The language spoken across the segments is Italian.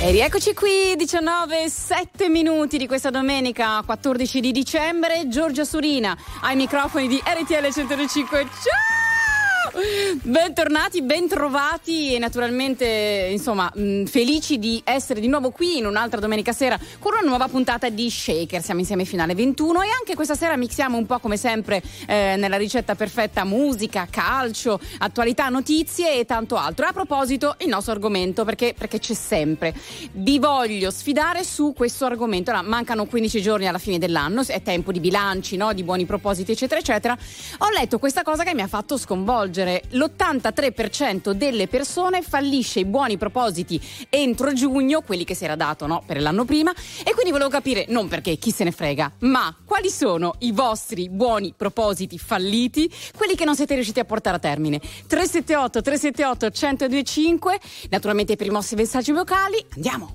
E rieccoci qui, 19:07 di questa domenica 14 di dicembre. Giorgia Surina ai microfoni di RTL 105. Ciao! Bentornati, bentrovati e naturalmente insomma felici di essere di nuovo qui in un'altra domenica sera con una nuova puntata di Shaker. Siamo insieme fino alle 21 e anche questa sera mixiamo un po' come sempre nella ricetta perfetta musica, calcio, attualità, notizie e tanto altro. A proposito, il nostro argomento, perché c'è sempre. Vi voglio sfidare su questo argomento. Ora, mancano 15 giorni alla fine dell'anno, è tempo di bilanci, no? Di buoni propositi eccetera eccetera. Ho letto questa cosa che mi ha fatto sconvolgere. L'83% delle persone fallisce i buoni propositi entro giugno, quelli che si era dato, no, per l'anno prima, e quindi volevo capire, non perché chi se ne frega, ma quali sono i vostri buoni propositi falliti, quelli che non siete riusciti a portare a termine. 378 1025, naturalmente per i vostri messaggi vocali. Andiamo.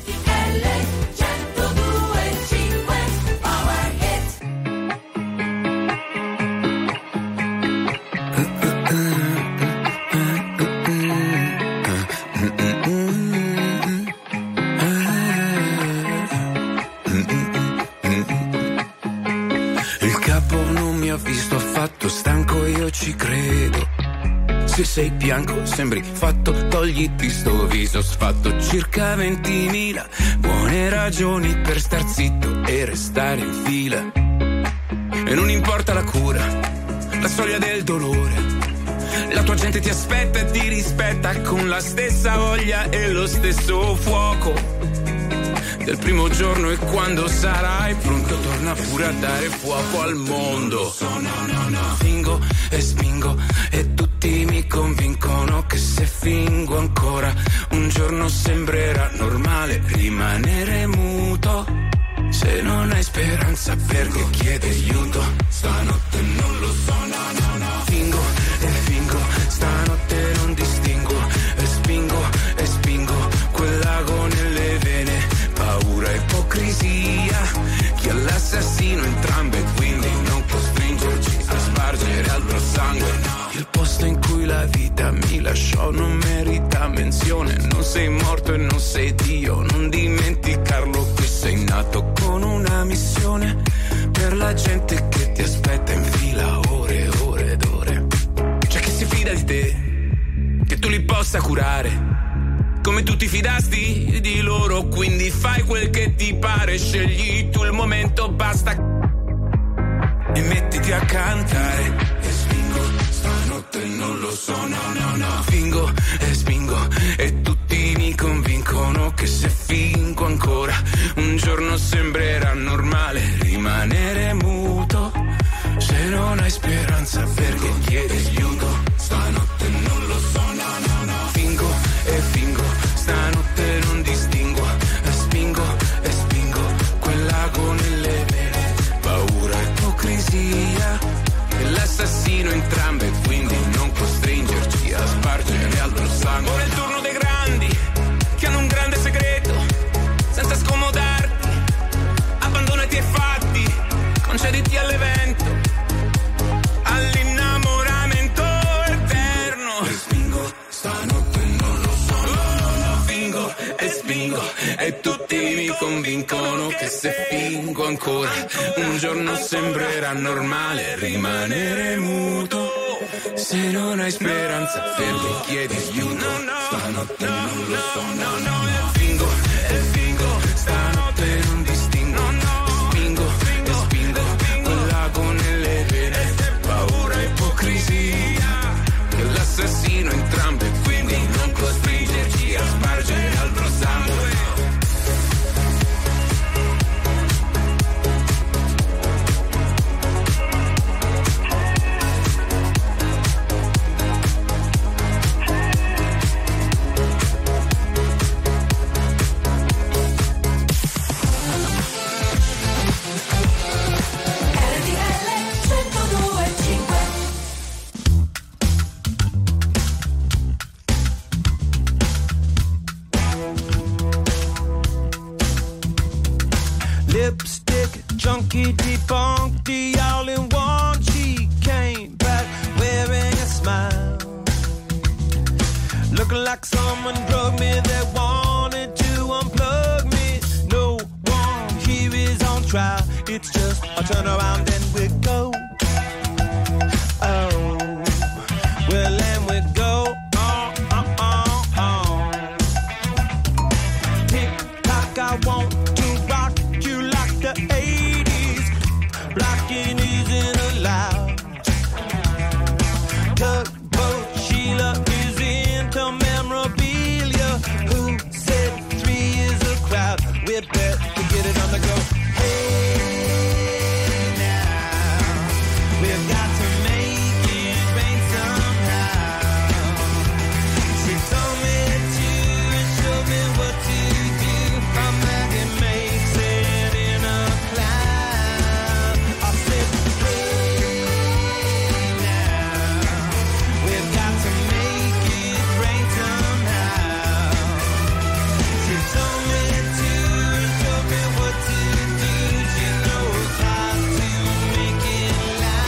Visto affatto, stanco io ci credo. Se sei bianco sembri fatto, togliti sto viso sfatto. Circa 20.000 buone ragioni per star zitto e restare in fila. E non importa la cura, la soglia del dolore, la tua gente ti aspetta e ti rispetta con la stessa voglia e lo stesso fuoco del primo giorno. E quando sarai pronto torna pure a dare fuoco al mondo. Fingo e spingo e tutti mi convincono che se fingo ancora un giorno sembrerà normale rimanere muto. Se non hai speranza perché chiedi aiuto, stanotte non lo so, no. Fingo e fingo, stanotte non distingo e spingo quel lago nelle vene. Paura, ipocrisia, chi è l'assassino entrambe, quindi non costringerci a spargere altro sangue. Il posto in cui la vita mi lasciò non merita menzione. Non sei morto e non sei Dio, non dimenticarlo che sei nato con una missione per la gente che ti aspetta in fila ore e ore ed ore. C'è chi si fida di te, che tu li possa curare come tu ti fidasti di loro, quindi fai quel che ti pare, scegli tu il momento, basta e mettiti a cantare. E spingo, stanotte non lo so, no. Fingo e spingo e tutti mi convincono che se fingo ancora un giorno sembrerà normale rimanere muto. Se non hai speranza perché chiedi aiuto, stanotte non lo so, no. Fingo e fingo, stanotte non distingo e spingo quel lago nelle vene. Paura, ipocrisia e l'assassino entrambe, quindi non costringerci a spargere altro sangue. Ora è il turno dei grandi che hanno un grande segreto, senza scomodarti abbandonati ai fatti, concediti all'evento, all'innamoramento eterno. E spingo, stanotte non lo so, no. Fingo e spingo e tutti mi convincono che se fingo ancora un giorno sembrerà normale rimanere muto. Se non hai speranza perché chiedi aiuto, stanotte non lo so, no. Fingo e fingo, stanotte non distingo, spingo quel lago nelle vene. Paura, ipocrisia e l'assassino entrambe, quindi non costringerci a spargere altro sangue. Lipstick, junkie, debunked, all in one. She came back wearing a smile, looking like someone drugged me. They wanted to unpack crowd. It's just a turn around and we go. Oh, well, and we go on. Tick tock, I want to rock you like the 80s. Blocking isn't allowed. Tugboat Sheila is into memorabilia. Who said 3 is a crowd? We bet to get it on the go. Hey, now we've got to make it rain somehow. She told me to and showed me what to do. A magnet makes it in a cloud. I said, hey, now we've got to make it rain somehow. She told me to and showed me what to do. She knows how to make it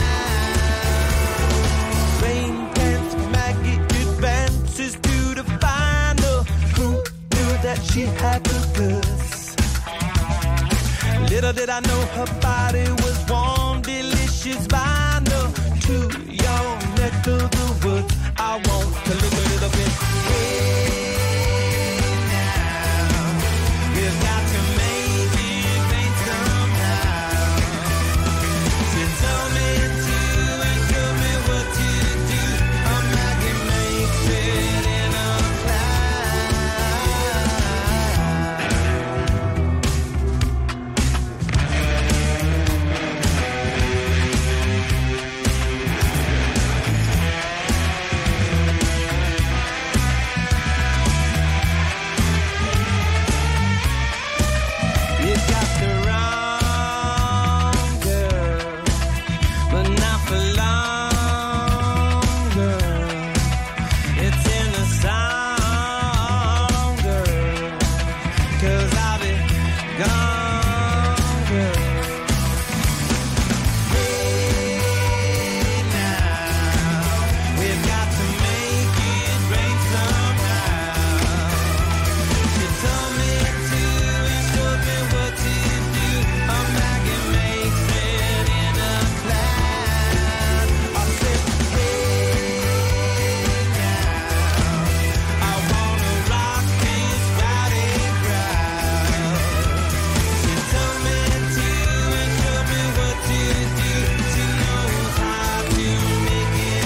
loud. Rain dance, Maggie advances to the final. Who knew that she had the goods? Little did I know her body was warm, delicious vinyl. To your neck of the woods, I want to look a little bit. Hey, now we've got to make it rain somehow. She told me to and showed me what to do. A magnet makes it in a You got the wrong girl, but not for long, girl. It's in the song, girl, 'cause I'll be gone, girl. Hey, now we've got to make it rain somehow. She told me to and showed me what to do. A magnet makes it in a cloud. I said, hey, now I wanna rock this rowdy crowd. She told me to and showed me what to do. She knows how to make it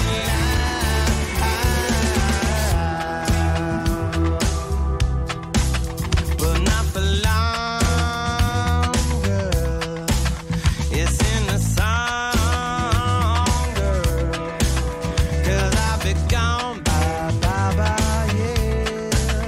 loud. But not for long, girl. It's in the song, girl. 'Cause I'll be gone, bye, bye, bye, yeah.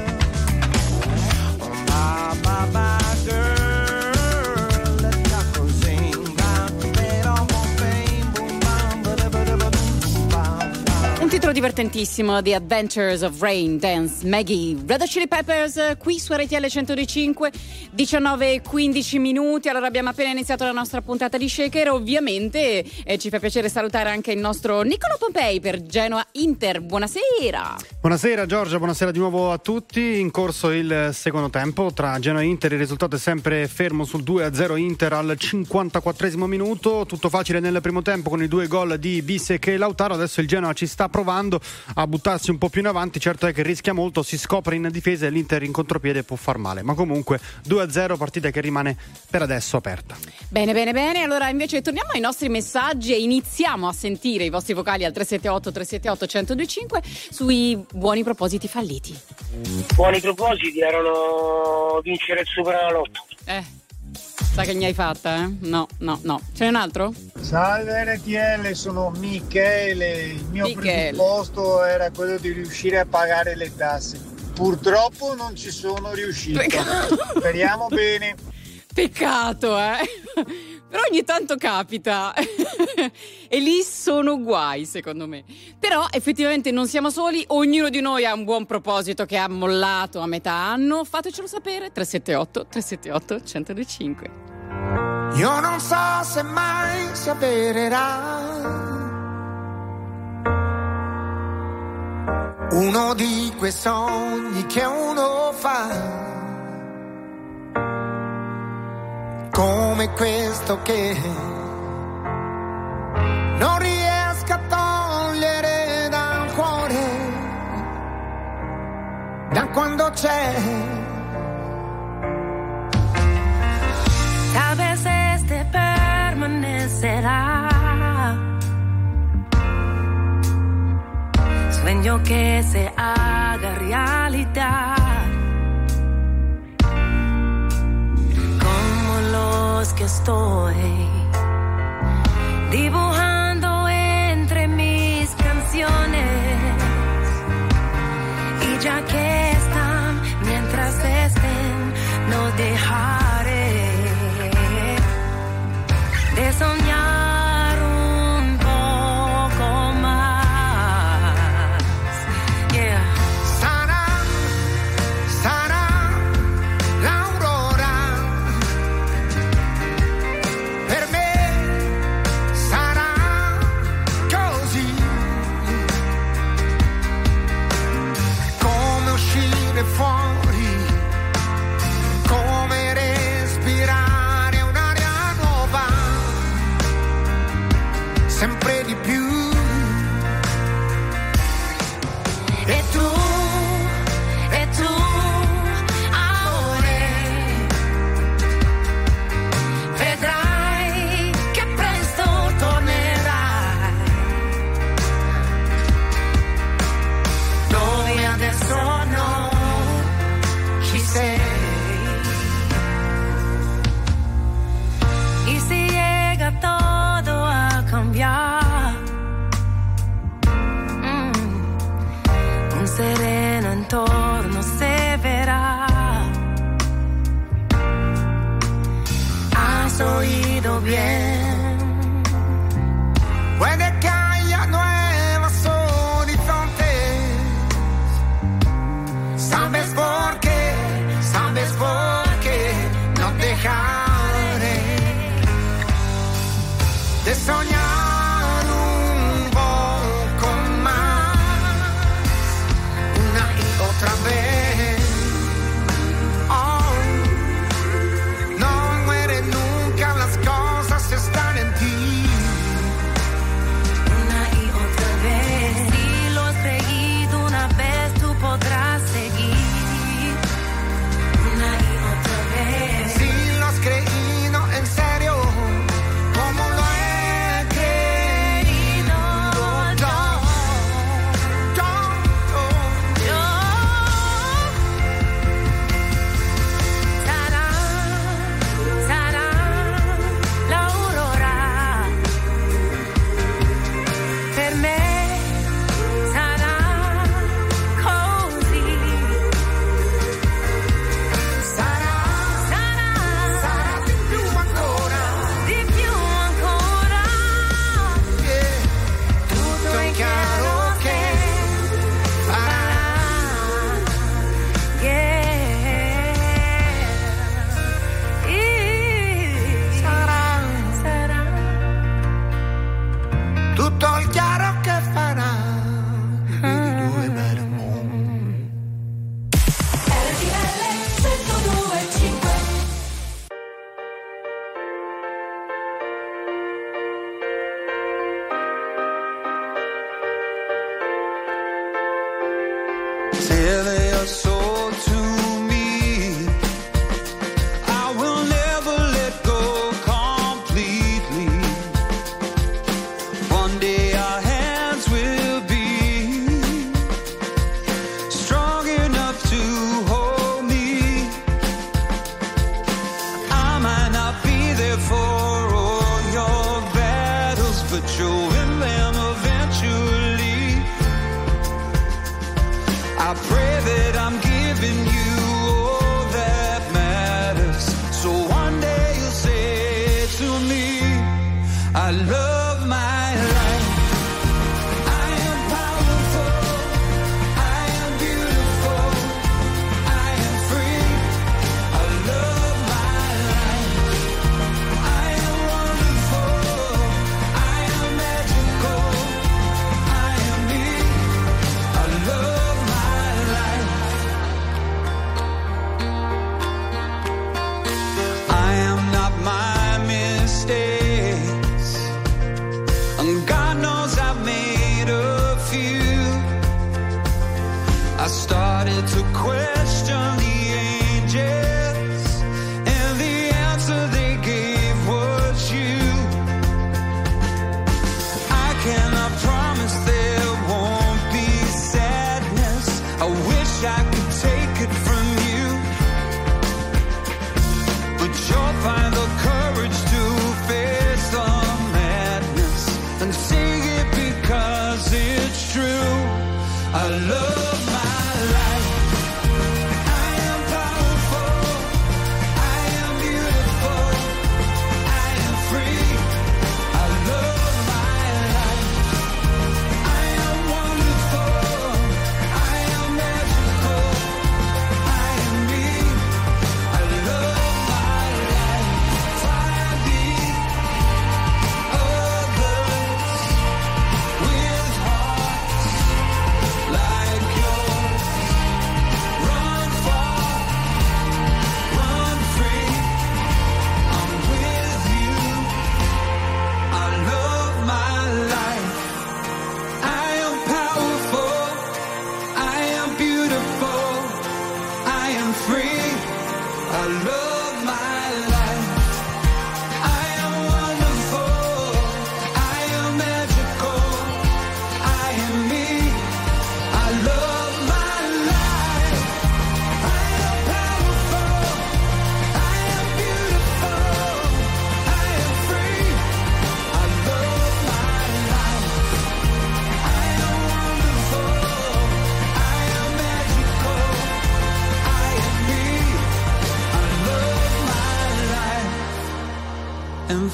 Oh, bye, bye, bye, girl. Let Taco sing. Bye, bye, boom, bam, ba-da-ba-da-ba-boom, bam, bam. Un titolo divertentissimo, The Adventures of Rain Dance Maggie. Red Hot Chili Peppers qui su RTL 105, 19:15 minuti. Allora abbiamo appena iniziato la nostra puntata di Shaker. Ovviamente ci fa piacere salutare anche il nostro Niccolò Pompei per Genoa Inter. Buonasera. Buonasera Giorgia, buonasera di nuovo a tutti. In corso il secondo tempo tra Genoa e Inter, il risultato è sempre fermo sul 2-0 Inter al 54esimo minuto. Tutto facile nel primo tempo con i 2 gol di Bissek e Lautaro. Adesso il Genoa ci sta provando a buttarsi un po' più in avanti, certo è che rischia molto, si scopre in difesa e l'Inter in contropiede può far male, ma comunque 2-0, partita che rimane per adesso aperta. Bene, allora invece torniamo ai nostri messaggi e iniziamo a sentire i vostri vocali al 378-378-1025 sui buoni propositi falliti. Buoni propositi erano vincere il Superenalotto. Sa che ne hai fatta, eh? No. Ce n'è un altro? Salve RTL, sono Michele. Il mio presupposto era quello di riuscire a pagare le tasse. Purtroppo non ci sono riuscito. Speriamo bene. Peccato, Però ogni tanto capita. E lì sono guai, secondo me. Però effettivamente non siamo soli, ognuno di noi ha un buon proposito che ha mollato a metà anno. Fatecelo sapere, 378-378-1025. Io non so se mai si avvererà uno di quei sogni che uno fa, come questo che non riesco a togliere dal cuore da quando c'è. Tal vez este permanecerá, sueño que se haga realidad, como los que estoy dibujando entre mis canciones, y ya que están, mientras estén, no dejaré de soñar un poco más. Yeah. Sarà l'aurora, per me sarà così, come uscire fuori, come respirare un'aria nuova, sempre di più. E tu, amore, vedrai che presto tornerai dove adesso non ci sei. Y si llega todo a cambiar, un sereno entorno se verá. Has oído bien, Puede que haya nuevos horizontes. ¿Sabes por qué? ¿Sabes por qué? No dejaré de soñar un poco más, una y otra vez. Oh, no mueren nunca, las cosas están en ti. una y otra vez. Si lo has creído una vez, tú podrás seguir. Una y otra vez. Si lo has creído en serio, como lo he creído yo. Sarà l'aurora, per me sarà così. Sarà di più ancora. Di più ancora. Tutto è chiaro che farà. Sarà. Tutto il chiaro che farà. Due belle Say they are sold to me. I will never let go completely. One day our hands will be strong enough to hold me. I might not be there for all your battles, but you'll win them eventually. I pray that I'm giving you all that matters. So one day you'll say to me, I love my life. I am powerful. I am beautiful. I am free. I love my life. I am wonderful. I am magical. I am me. I love my life. I am not my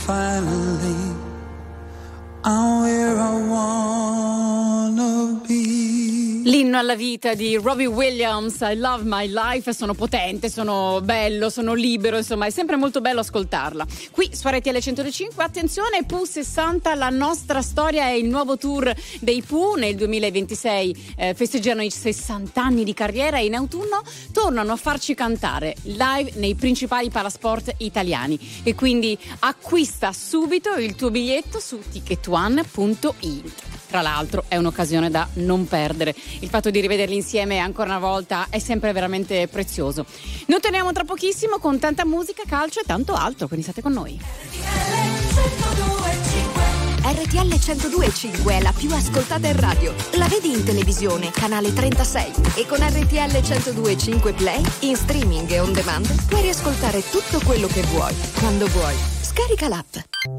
finally I'm where I wanna be. L'inno alla vita di Robbie Williams, I Love My Life. Sono potente, sono bello, sono libero, insomma è sempre molto bello ascoltarla. Qui su RTL 102.5, attenzione, Pooh 60, la nostra storia è il nuovo tour dei Pooh. Nel 2026 festeggiano i 60 anni di carriera e in autunno tornano a farci cantare live nei principali palasport italiani. E quindi acquista subito il tuo biglietto su ticketone.it. Tra l'altro è un'occasione da non perdere. Il fatto di rivederli insieme ancora una volta è sempre veramente prezioso. Noi torniamo tra pochissimo con tanta musica, calcio e tanto altro, quindi state con noi. RTL 102.5 è la più ascoltata in radio. La vedi in televisione, canale 36. E con RTL 102.5 Play, in streaming e on demand, puoi riascoltare tutto quello che vuoi, quando vuoi. Scarica l'app.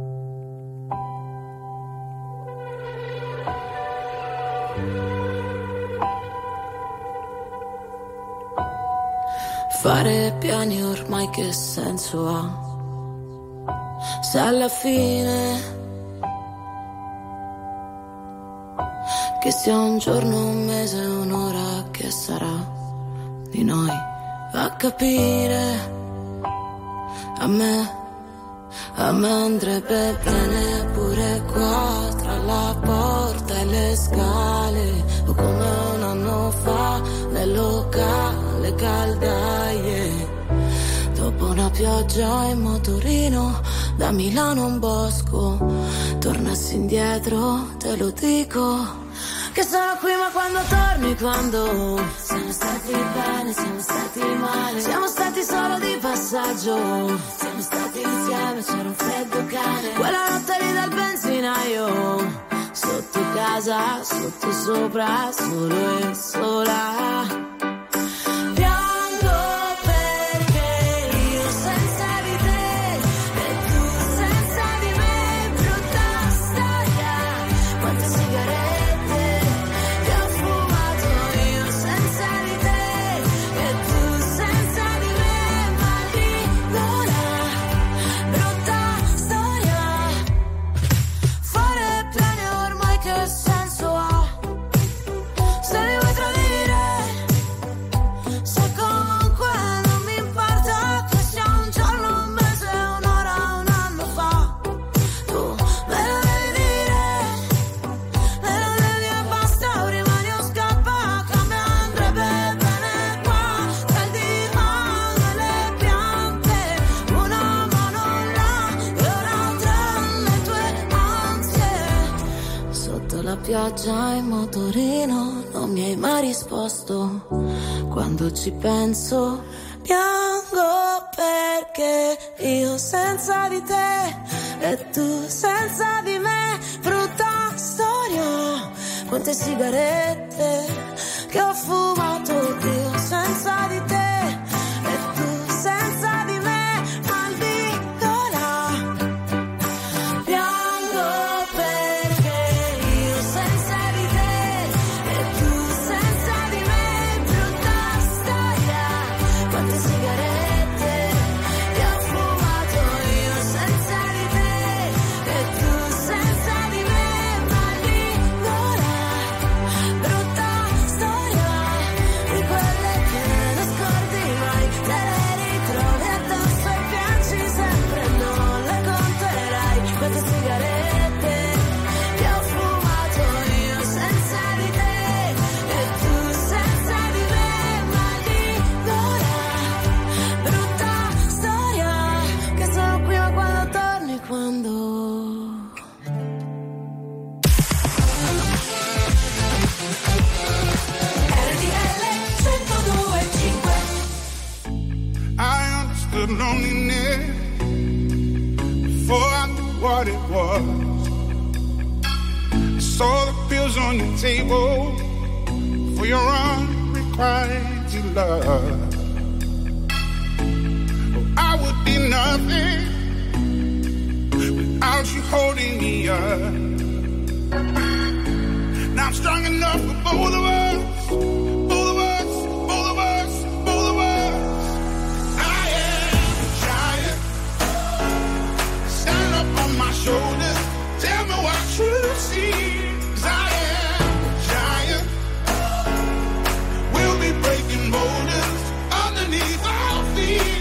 Fare piani ormai che senso ha? Se alla fine che sia un giorno, un mese, un'ora, che sarà di noi a capire. A me andrebbe bene pure qua, tra la porta e le scale, o come un anno fa nel locale caldaie. Dopo una pioggia in motorino da Milano a un bosco, tornassi indietro, te lo dico, che sono qui ma quando torni, quando siamo stati bene, siamo stati male, siamo stati solo di passaggio, siamo stati insieme, c'era un freddo cane, quella notte lì dal benzinaio, sotto casa, sotto sopra, solo e sola. Pioggia in motorino, non mi hai mai risposto. Quando ci penso, piango perché io senza di te e tu senza di me. Brutta storia, quante sigarette che ho fumato io senza di te e tu senza di me. Loneliness before I knew what it was. I saw the pills on your table for your unrequited love. Oh, I would be nothing without you holding me up. Now I'm strong enough for both of us. Stand up. shoulders. Tell me what you see. 'Cause I am a giant. We'll be breaking boulders underneath our feet.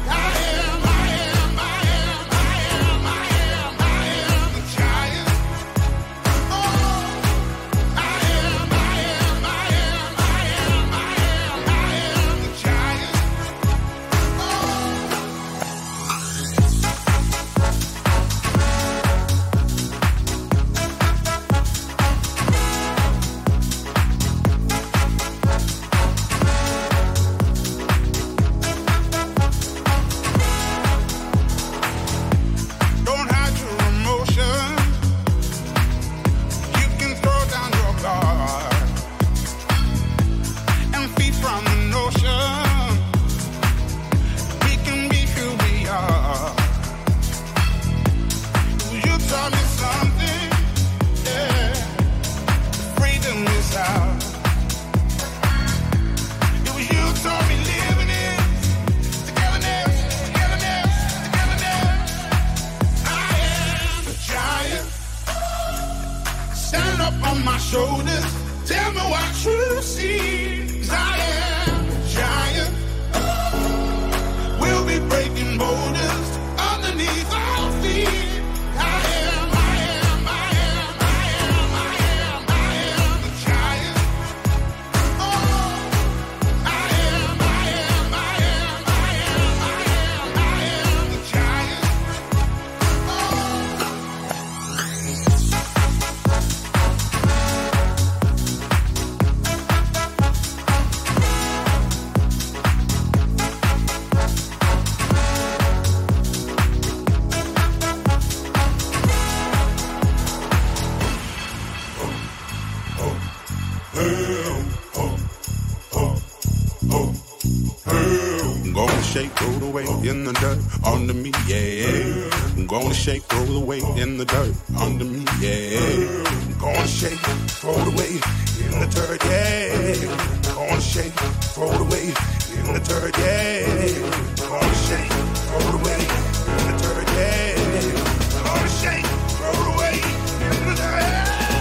In the dirt under me, yeah. I'm gonna shake, roll away in the dirt under me, yeah. I'm gonna shake, roll away in the dirt, yeah. I'm gonna shake, roll away in the dirt, yeah. I'm gonna shake, roll away in the dirt, yeah. I'm gonna shake, roll away in the dirt.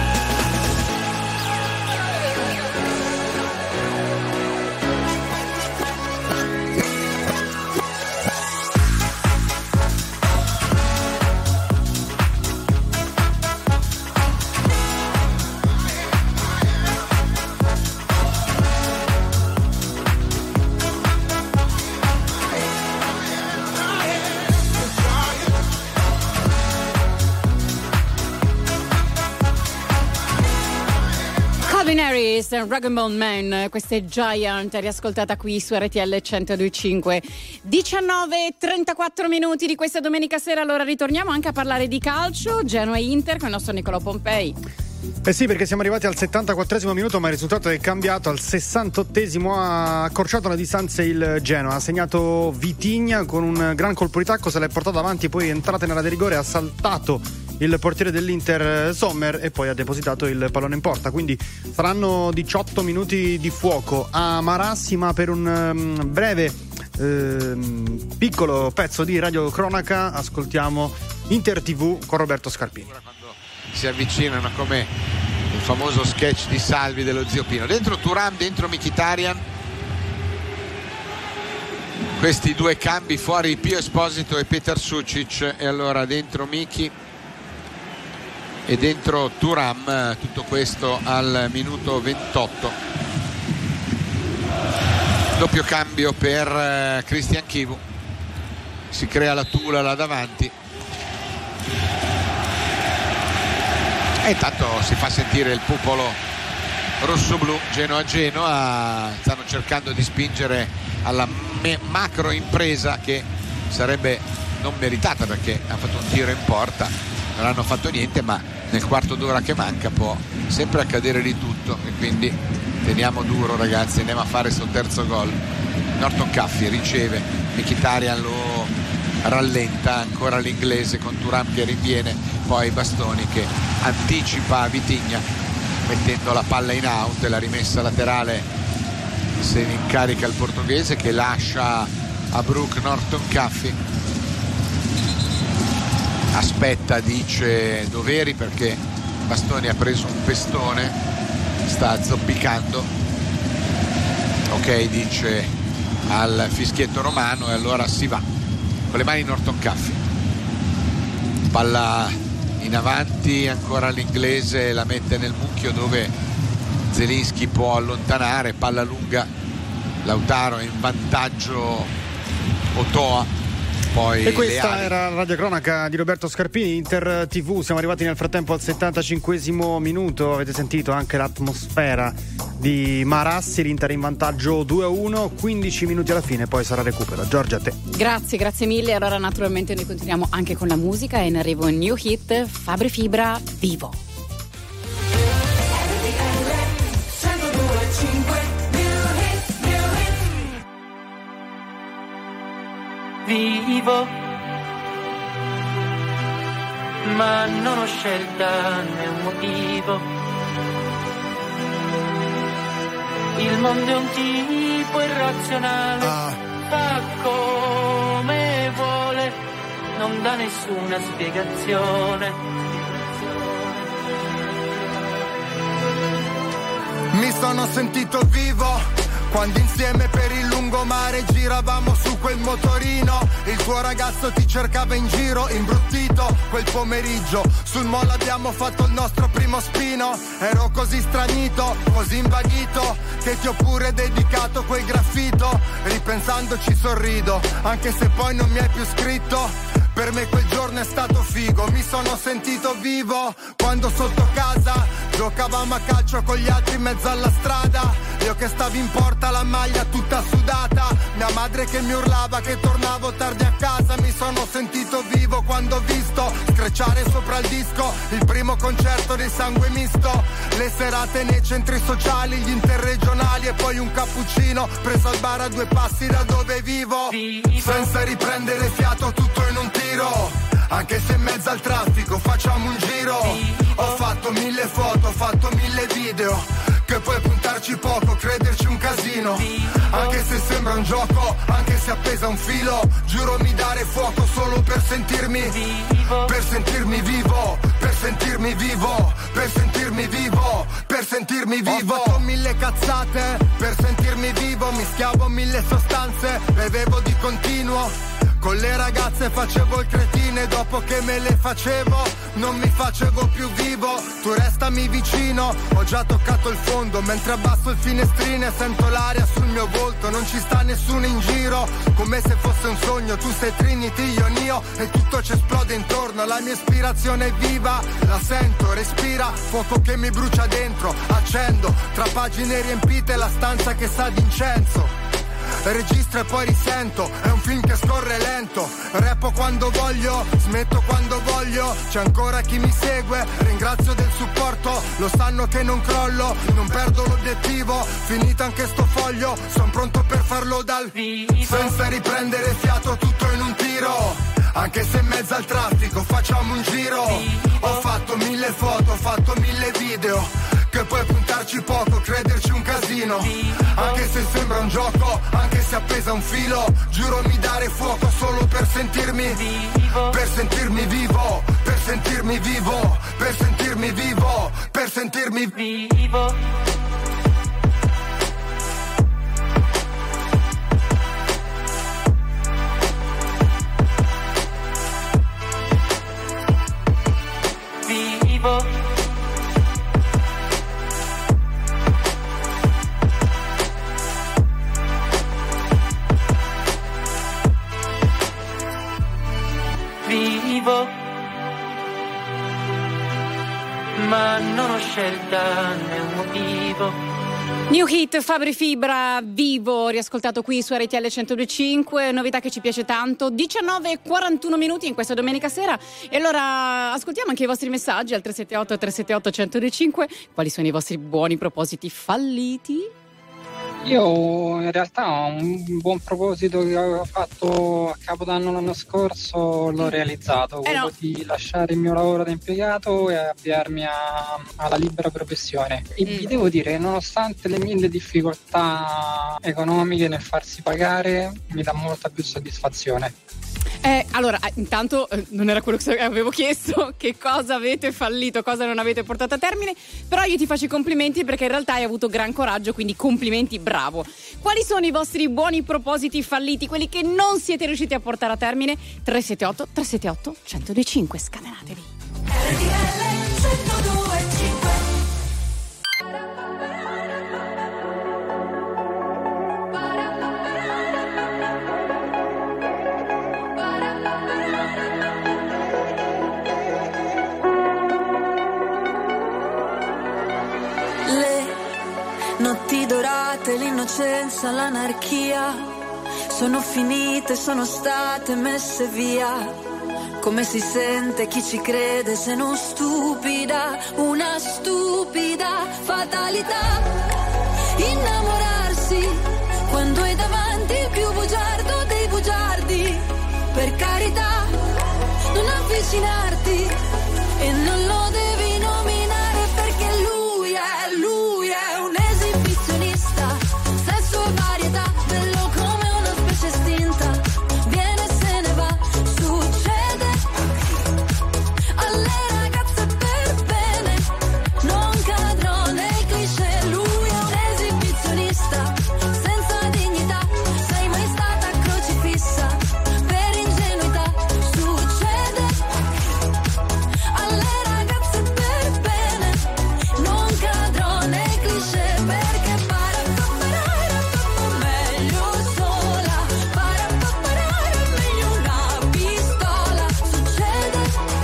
Rag & Bone Man, questa è Giant, riascoltata qui su RTL 102.5. 19:34 minuti di questa domenica sera, allora ritorniamo anche a parlare di calcio, Genoa e Inter con il nostro Nicolò Pompei. Eh sì, perché siamo arrivati al 74esimo minuto, ma il risultato è cambiato. Al 68esimo ha accorciato la distanza il Genoa, ha segnato Vitinha con un gran colpo di tacco, se l'è portato avanti, poi è entrata in area di rigore, ha saltato il portiere dell'Inter Sommer e poi ha depositato il pallone in porta. Quindi saranno 18 minuti di fuoco a Marassima per un breve piccolo pezzo di radiocronaca. Ascoltiamo Inter TV con Roberto Scarpini. Si avvicinano come il famoso sketch di Salvi dello zio Pino. Dentro Thuram, dentro Mkhitaryan. Questi due cambi, fuori Pio Esposito e Petar Sucic, e allora dentro Miki e dentro Thuram. Tutto questo al minuto 28. Doppio cambio per Christian Chivu. Si crea la Tula là davanti. E intanto si fa sentire il popolo rossoblu. Genoa stanno cercando di spingere alla macro impresa, che sarebbe non meritata perché ha fatto un tiro in porta, non hanno fatto niente, ma nel quarto d'ora che manca può sempre accadere di tutto, e quindi teniamo duro, ragazzi, andiamo a fare sto terzo gol. Norton Caffey riceve, Mkhitaryan lo rallenta, ancora l'inglese con Thuram che rinviene, poi Bastoni che anticipa Vitinha mettendo la palla in out, e la rimessa laterale se ne incarica il portoghese, che lascia a Brook Norton Caffey. aspetta, dice Doveri, perché Bastoni ha preso un pestone, sta zoppicando. Ok, dice al fischietto romano, e allora si va con le mani Norton Caffey. Palla in avanti, ancora l'inglese, la mette nel mucchio dove Zelinski può allontanare, palla lunga, Lautaro in vantaggio, Otoa. Poi e questa era la radiocronaca di Roberto Scarpini, Inter TV. Siamo arrivati nel frattempo al 75esimo minuto, avete sentito anche l'atmosfera di Marassi, l'Inter in vantaggio 2-1, 15 minuti alla fine, poi sarà recupero. Giorgia, a te. Grazie mille. Allora naturalmente noi continuiamo anche con la musica e in arrivo un new hit, Fabri Fibra, Vivo. Vivo, ma non ho scelta né un motivo. Il mondo è un tipo irrazionale, fa come vuole, non dà nessuna spiegazione. Mi sono sentito vivo quando insieme per il lungomare giravamo su quel motorino. Il tuo ragazzo ti cercava in giro, imbruttito. Quel pomeriggio sul mall abbiamo fatto il nostro primo spino. Ero così stranito, così invaghito, che ti ho pure dedicato quel graffito. Ripensandoci sorrido, anche se poi non mi hai più scritto. Per me quel giorno è stato figo, mi sono sentito vivo quando sotto casa giocavamo a calcio con gli altri in mezzo alla strada. Io che stavo in porta, la maglia tutta sudata, mia madre che mi urlava che tornavo tardi a casa. Mi sono sentito vivo quando ho visto screcciare sopra il disco il primo concerto dei Sangue Misto. Le serate nei centri sociali, gli interregionali e poi un cappuccino preso al bar a 2 passi da dove vivo. Senza riprendere fiato, tutto in un tiro, anche se in mezzo al traffico facciamo un giro. Ho fatto 1000 foto, ho fatto 1000 video, che puoi puntarci poco, crederci un casino. Anche se sembra un gioco, anche se appesa un filo, giuro mi dare fuoco solo per sentirmi vivo, per sentirmi vivo, per sentirmi vivo, per sentirmi vivo, per sentirmi vivo. Ho fatto 1000 cazzate per sentirmi vivo, mischiavo 1000 sostanze, bevevo di continuo. Con le ragazze facevo il cretino e dopo che me le facevo non mi facevo più vivo. Tu restami vicino, ho già toccato il fondo, mentre abbasso il finestrino e sento l'aria sul mio volto. Non ci sta nessuno in giro, come se fosse un sogno. Tu sei Trinity, io Neo e tutto ci esplode intorno. La mia ispirazione è viva, la sento, respira, fuoco che mi brucia dentro. Accendo, tra pagine riempite la stanza che sa d'incenso. Registro e poi risento, è un film che scorre lento. Rappo quando voglio, smetto quando voglio. C'è ancora chi mi segue, ringrazio del supporto. Lo sanno che non crollo, non perdo l'obiettivo. Finito anche sto foglio, son pronto per farlo dal vivo. Senza riprendere fiato, tutto in un tiro, anche se in mezzo al traffico facciamo un giro. Ho fatto 1000 foto, ho fatto 1000 video, che puoi puntarci poco, crederci un casino. Anche se sembra un gioco, anche se appesa un filo, giuro mi dare fuoco solo per sentirmi vivo, per sentirmi vivo, per sentirmi vivo, per sentirmi vivo, per sentirmi vivo. Vivo. Vivo, ma non ho scelta né un motivo. New hit Fabri Fibra, Vivo, riascoltato qui su RTL 102.5, novità che ci piace tanto. 19:41 minuti in questa domenica sera, e allora ascoltiamo anche i vostri messaggi al 378 378 1025. Quali sono i vostri buoni propositi falliti? Io in realtà un buon proposito che avevo fatto a Capodanno l'anno scorso l'ho realizzato, quello di lasciare il mio lavoro da impiegato e avviarmi alla libera professione. E vi devo dire che nonostante le 1000 difficoltà economiche nel farsi pagare, mi dà molta più soddisfazione. Allora, intanto non era quello che avevo chiesto, che cosa avete fallito, cosa non avete portato a termine, però io ti faccio i complimenti perché in realtà hai avuto gran coraggio, quindi complimenti, bravo. Quali sono i vostri buoni propositi falliti, quelli che non siete riusciti a portare a termine? 378 378 1025, scatenatevi. Notti dorate, l'innocenza, l'anarchia sono finite, sono state messe via. Come si sente chi ci crede se non stupida, una stupida fatalità. Innamorarsi quando è davanti il più bugiardo dei bugiardi. Per carità, non avvicinarti e non lo devi nominare perché lui è un esibizionista, sesso e varietà, bello come una specie estinta, viene e se ne va, succede alle ragazze per bene, non cadrò nei cliché, lui è un esibizionista, senza dignità, sei mai stata crocifissa, per ingenuità, succede alle ragazze per bene, non cadrò nei cliché perché meglio sola, meglio una pistola, succede,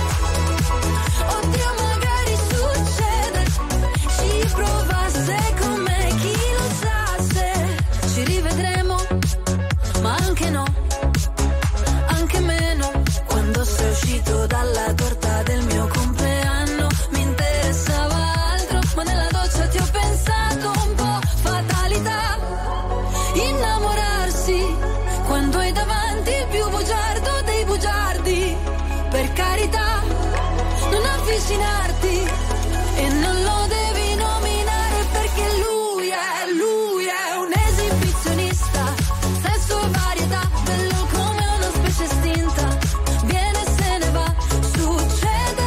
oddio magari succede, ci provasse con me, chi lo sa se ci rivedremo, ma anche no, anche meno, quando sei uscito dalla torta del mio compleanno mi interessava altro, ma nella doccia ti ho pensato un po', fatalità, innamorarsi quando è davanti il più bugiardo dei bugiardi, per carità, non avvicinarti e non lo devi nominare perché lui è un esibizionista, sesso e varietà, bello come una specie estinta, viene e se ne va, succede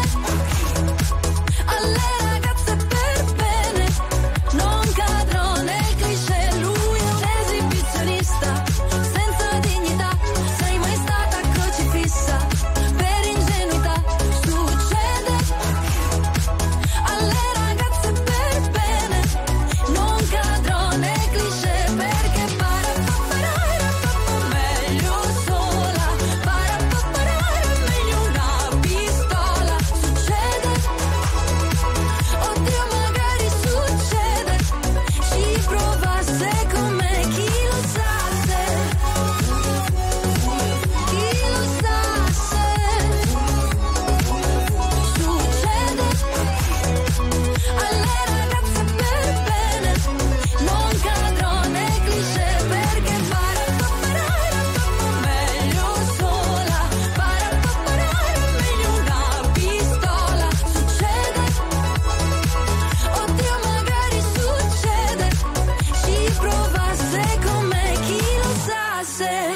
alle ragazze per bene, non cadrò nei cliché, lui è un esibizionista, senza dignità, sei mai stata crocifissa, per ingenuità, succede alle ragazze per bene, non cadrò nei cliché perché meglio sola, meglio una pistola, succede, oddio magari succede, ci provasse con me, chi lo sa se, chi lo sa se, succede alle ragazze per bene, non cadrò nei cliché perché meglio sola, meglio una pistola, succede, oddio magari succede, ci provasse con me, chi lo sa se.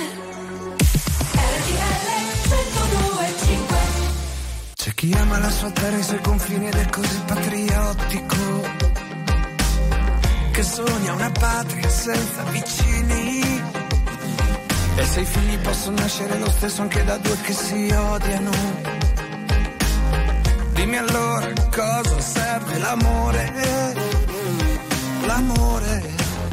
RTL 102.5. C'è chi ama la sua terra e i suoi confini ed è così patriottico che sogna una patria senza vicini. E se i figli possono nascere lo stesso anche da due che si odiano, dimmi allora cosa serve l'amore, l'amore,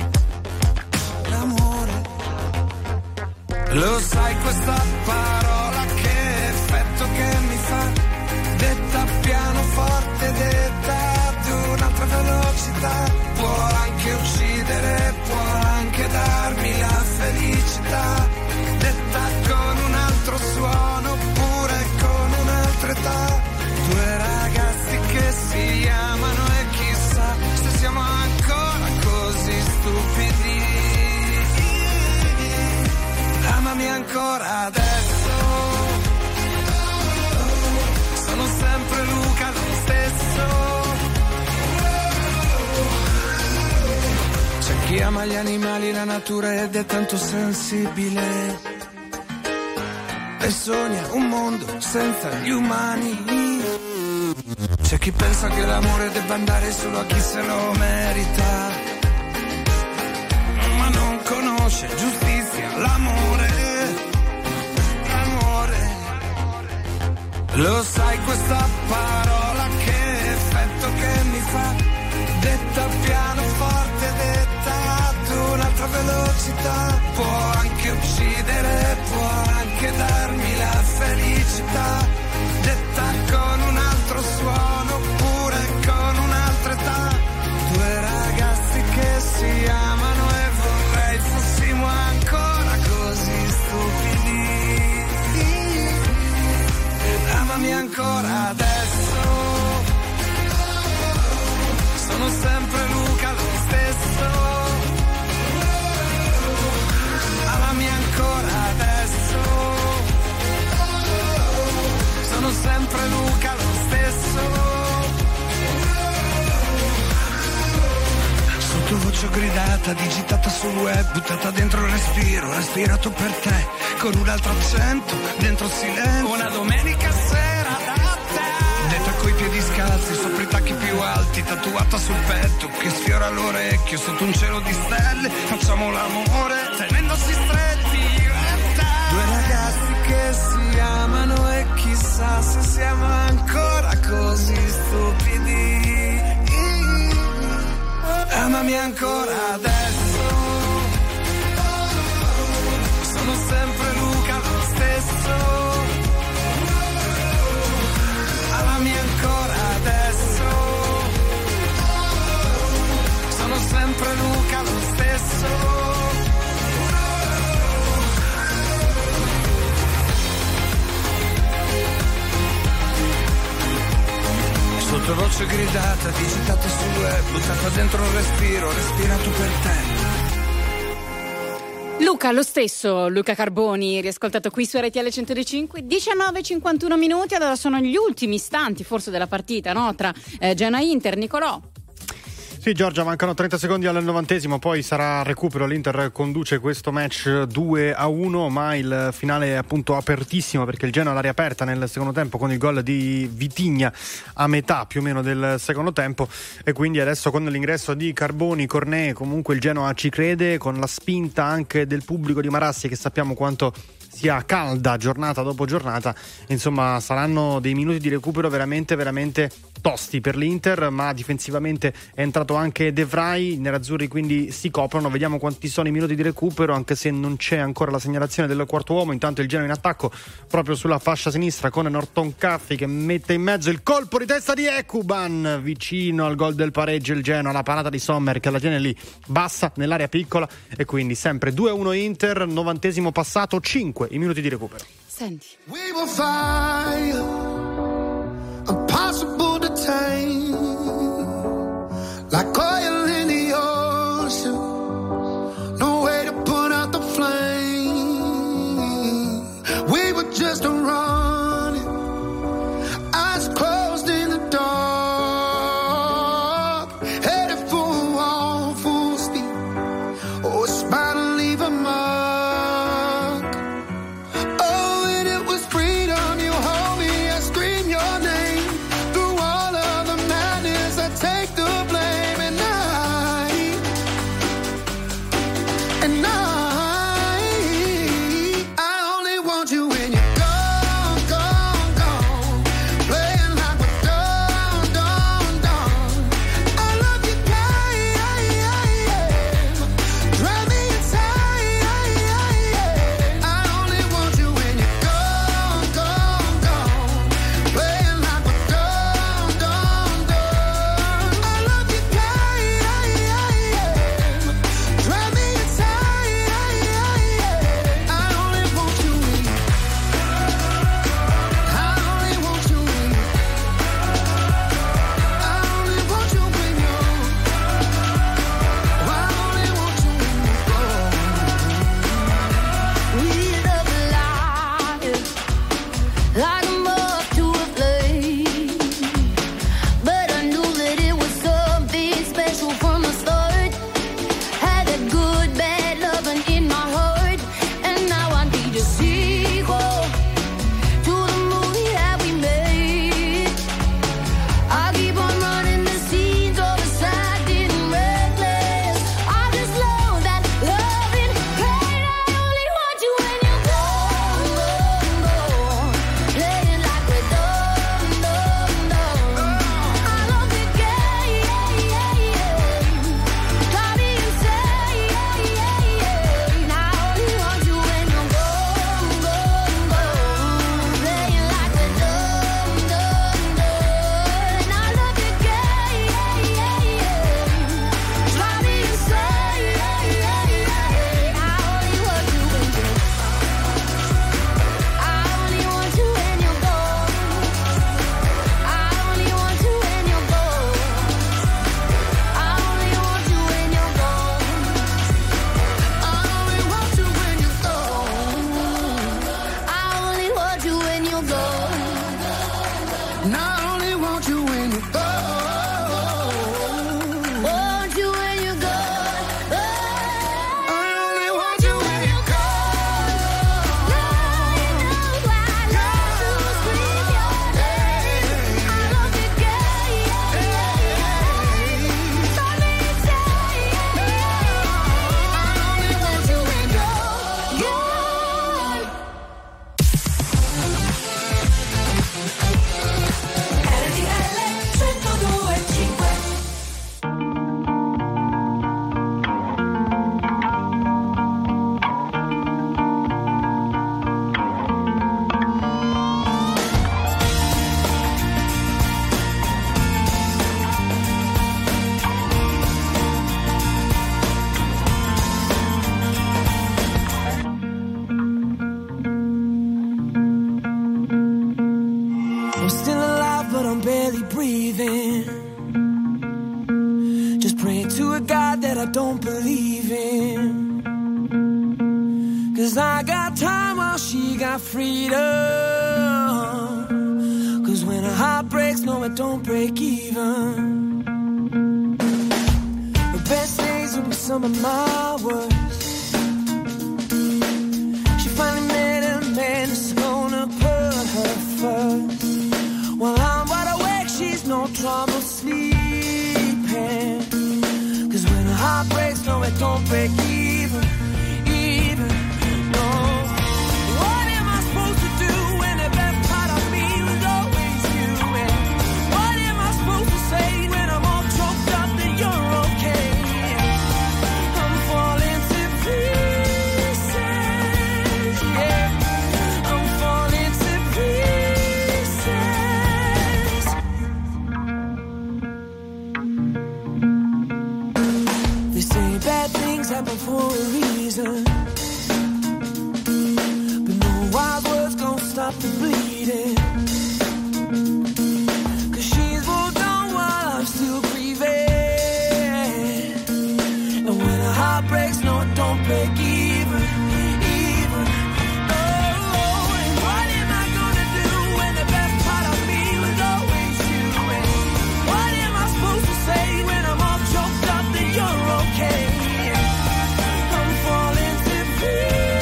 l'amore. Lo sai questa parola che effetto che mi fa, detta pianoforte, detta ad un'altra velocità, può anche uccidere, può anche darmi la felicità, detta con un altro suono oppure con un'altra età, due ragazzi che si amano e chissà se siamo ancora così stupidi. Amami ancora adesso, sono sempre Luca lo stesso. C'è chi ama gli animali, la natura ed è tanto sensibile, e sogna un mondo senza gli umani. C'è chi pensa che l'amore debba andare solo a chi se lo merita, ma non conosce giustizia, l'amore. Lo sai questa parola che effetto che mi fa, detta piano forte, detta ad un'altra velocità, può anche uccidere, può anche darmi la felicità, detta con un altro suono oppure con un'altra età, due ragazzi che si amano e vorrei fossimo ancora così stupidi. Amami ancora adesso, sono sempre Luca lo stesso. Amami ancora adesso, sono sempre Luca lo stesso. Sottovoce gridata, digitata sul web, buttata dentro il respiro, respirato per te, con un altro accento, dentro il silenzio. Una domenica sera da te, detta coi piedi scalzi, sopra i tacchi più alti, tatuata sul petto, che sfiora l'orecchio, sotto un cielo di stelle, facciamo l'amore, tenendosi stretti io e te. Due ragazzi che si amano e chissà se siamo ancora così stupidi. Amami ancora adesso, sono sempre Luca lo stesso. Amami ancora adesso, sono sempre Luca lo stesso. Sottovoce gridata, digitata sul web, buttata dentro un respiro, respirato per te. Luca, lo stesso, Luca Carboni, riascoltato qui su RTL 105, 19:51 minuti, allora sono gli ultimi istanti forse della partita, no? Tra Genoa e Inter, Nicolò. Sì, Giorgia, mancano 30 secondi al 90°, poi sarà recupero. L'Inter conduce questo match 2-1, ma il finale è appunto apertissimo perché il Genoa l'ha riaperta nel secondo tempo con il gol di Vitigna a metà più o meno del secondo tempo, e quindi adesso con l'ingresso di Carboni, Cornet, comunque il Genoa ci crede, con la spinta anche del pubblico di Marassi, che sappiamo quanto sia calda giornata dopo giornata. Insomma, saranno dei minuti di recupero veramente veramente tosti per l'Inter, ma difensivamente è entrato anche De Vrij, i nerazzurri quindi si coprono. Vediamo quanti sono i minuti di recupero, anche se non c'è ancora la segnalazione del quarto uomo. Intanto il Genoa in attacco proprio sulla fascia sinistra con Norton Caffi che mette in mezzo il colpo di testa di Ekuban, vicino al gol del pareggio il Genoa, la parata di Sommer che la tiene lì bassa nell'area piccola, e quindi sempre 2-1 Inter, 90° passato, 5 i minuti di recupero. Senti. We will fire, impossible to tame, like oil in the ocean, no way to put out the flame. We were just running, eyes closed in the dark, headed for a wall full speed, oh, it's about to leave a mark. Oh, and it was freedom, you hold me as barely breathing. Just praying to a God that I don't believe in. 'Cause I got time while she got freedom. 'Cause when a heart breaks, no, it don't break even. The best days will be some of my worst. She finally met a man who's gonna put her first. While I'm wide awake, she's no trouble sleeping. 'Cause when a heart breaks, no, it don't break even. No. What am I supposed to do when the best part of me was always you? And what am I supposed to say when I'm all choked up that you're okay? I'm falling to pieces, yeah. I'm falling to pieces. They say bad things happen for a reason. Wise words gon' stop the bleeding. 'Cause she's moved on while I'm still grieving. And when a heart breaks, no, it don't break even. Oh, and what am I gonna do when the best part of me was always you? And what am I supposed to say when I'm all choked up that you're okay? I'm falling to pieces.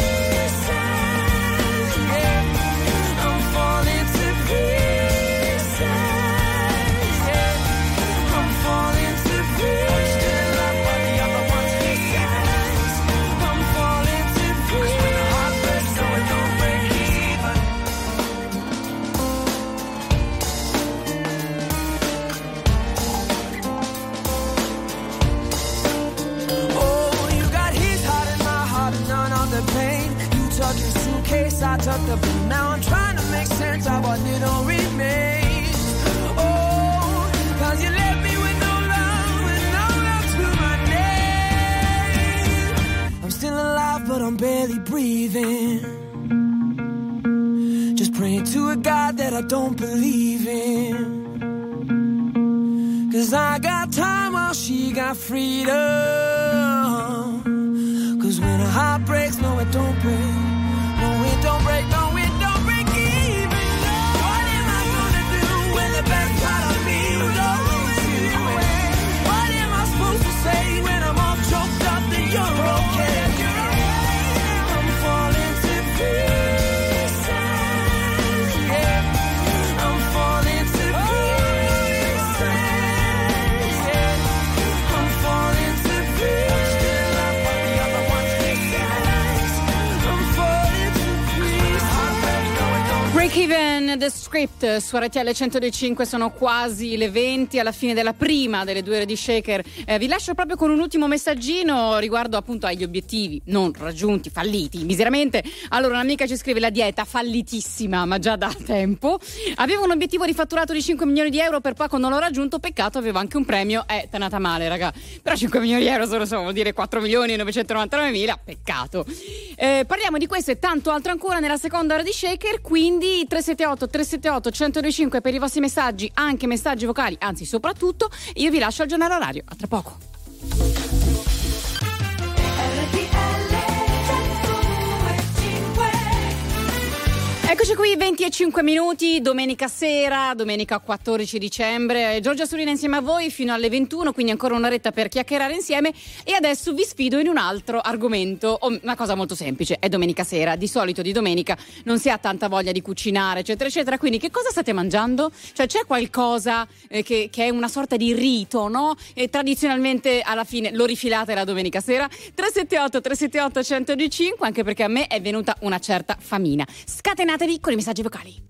I took the blue, now I'm trying to make sense of what little remains. Oh, 'cause you left me with no love and no love to my name. I'm still alive, but I'm barely breathing. Just praying to a God that I don't believe in. 'Cause I got time while she got freedom. 'Cause when a heart breaks, no, it don't break. No, it don't break, no, it don't break even. What am I gonna do when the best part of me was always you? What am I supposed to say when I'm all choked up that you're okay? I'm falling to pieces, yeah. I'm falling to pieces, yeah. I'm falling to pieces. Still up on the other one's pieces. I'm falling to Break Even, The Script su RTL 102.5. Sono quasi le 20, alla fine della prima delle 2 ore di Shaker. Vi lascio proprio con un ultimo messaggino riguardo appunto agli obiettivi non raggiunti, falliti miseramente. Allora un'amica ci scrive: la dieta fallitissima, ma già da tempo. Avevo un obiettivo di fatturato di 5 milioni di euro, per poco non l'ho raggiunto, peccato, avevo anche un premio, è nata male raga, però 5 milioni di euro vuol dire 4 milioni e 999 mila, peccato. Parliamo di questo e tanto altro ancora nella seconda ora di Shaker, quindi 378 1025 per i vostri messaggi, anche messaggi vocali, anzi soprattutto. Io vi lascio al giornale orario, a tra poco. Eccoci qui, 20:05, domenica sera, domenica 14 dicembre. Giorgia Surina insieme a voi fino alle 21, quindi ancora un'oretta per chiacchierare insieme. E adesso vi sfido in un altro argomento, una cosa molto semplice. È domenica sera, di solito di domenica non si ha tanta voglia di cucinare, eccetera, eccetera. Quindi che cosa state mangiando? Cioè c'è qualcosa che è una sorta di rito, no? E tradizionalmente alla fine lo rifilate la domenica sera. 378 1025, anche perché a me è venuta una certa famina. Scatenatevi con i messaggi vocali.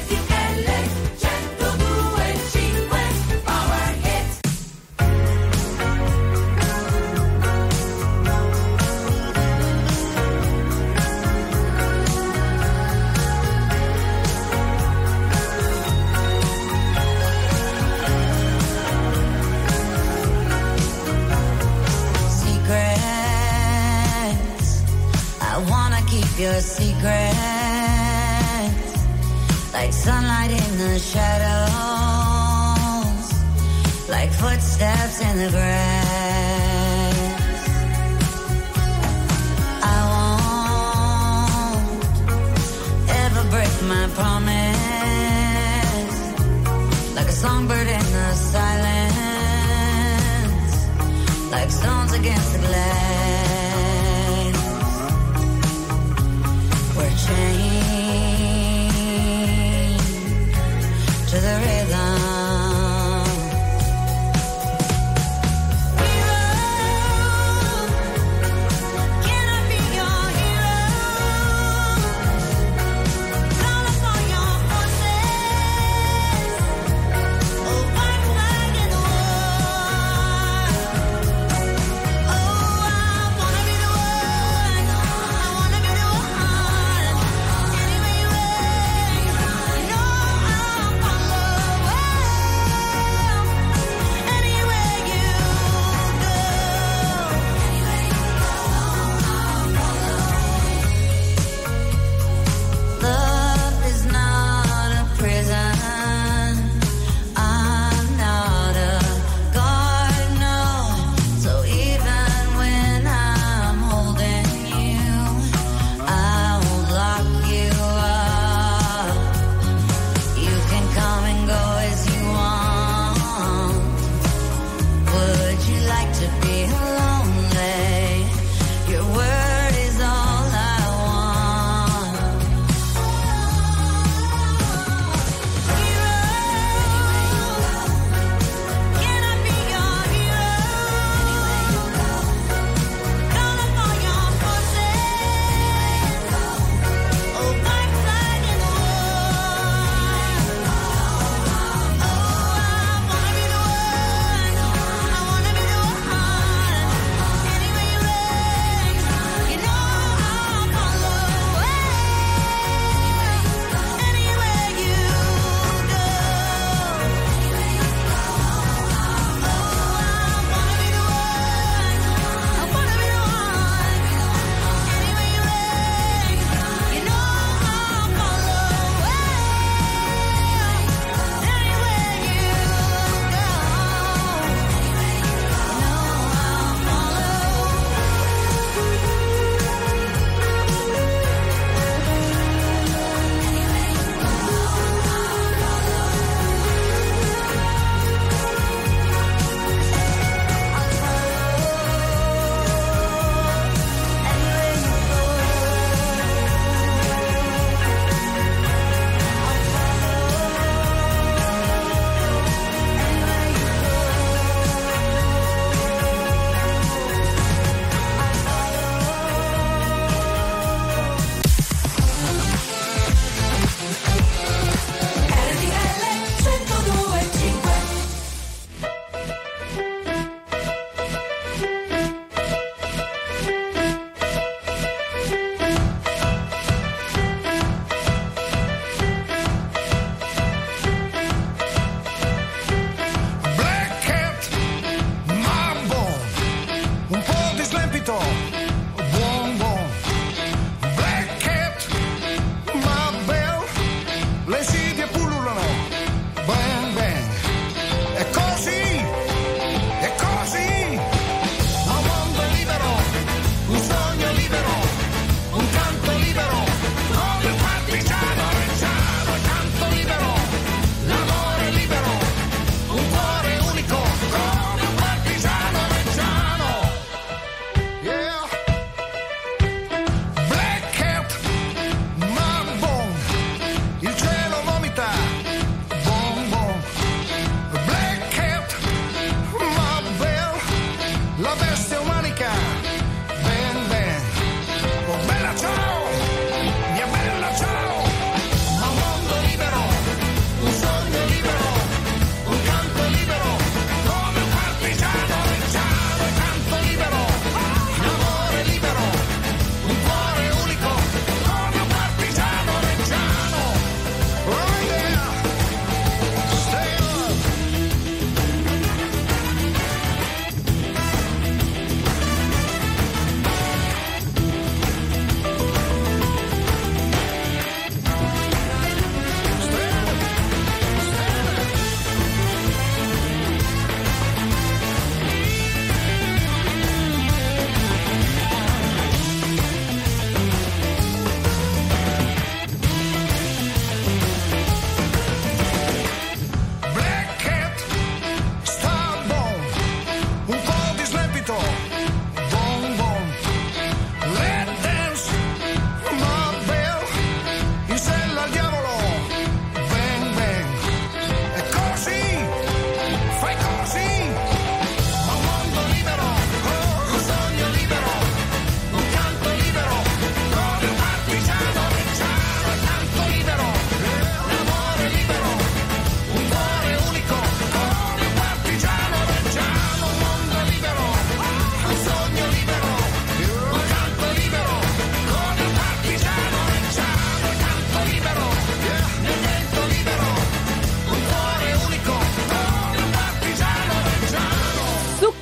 Your secrets, like sunlight in the shadows. like footsteps in the grass. I won't ever break my promise, like a songbird in the silence, like stones against the glass. We're chained to the rhythm. Away.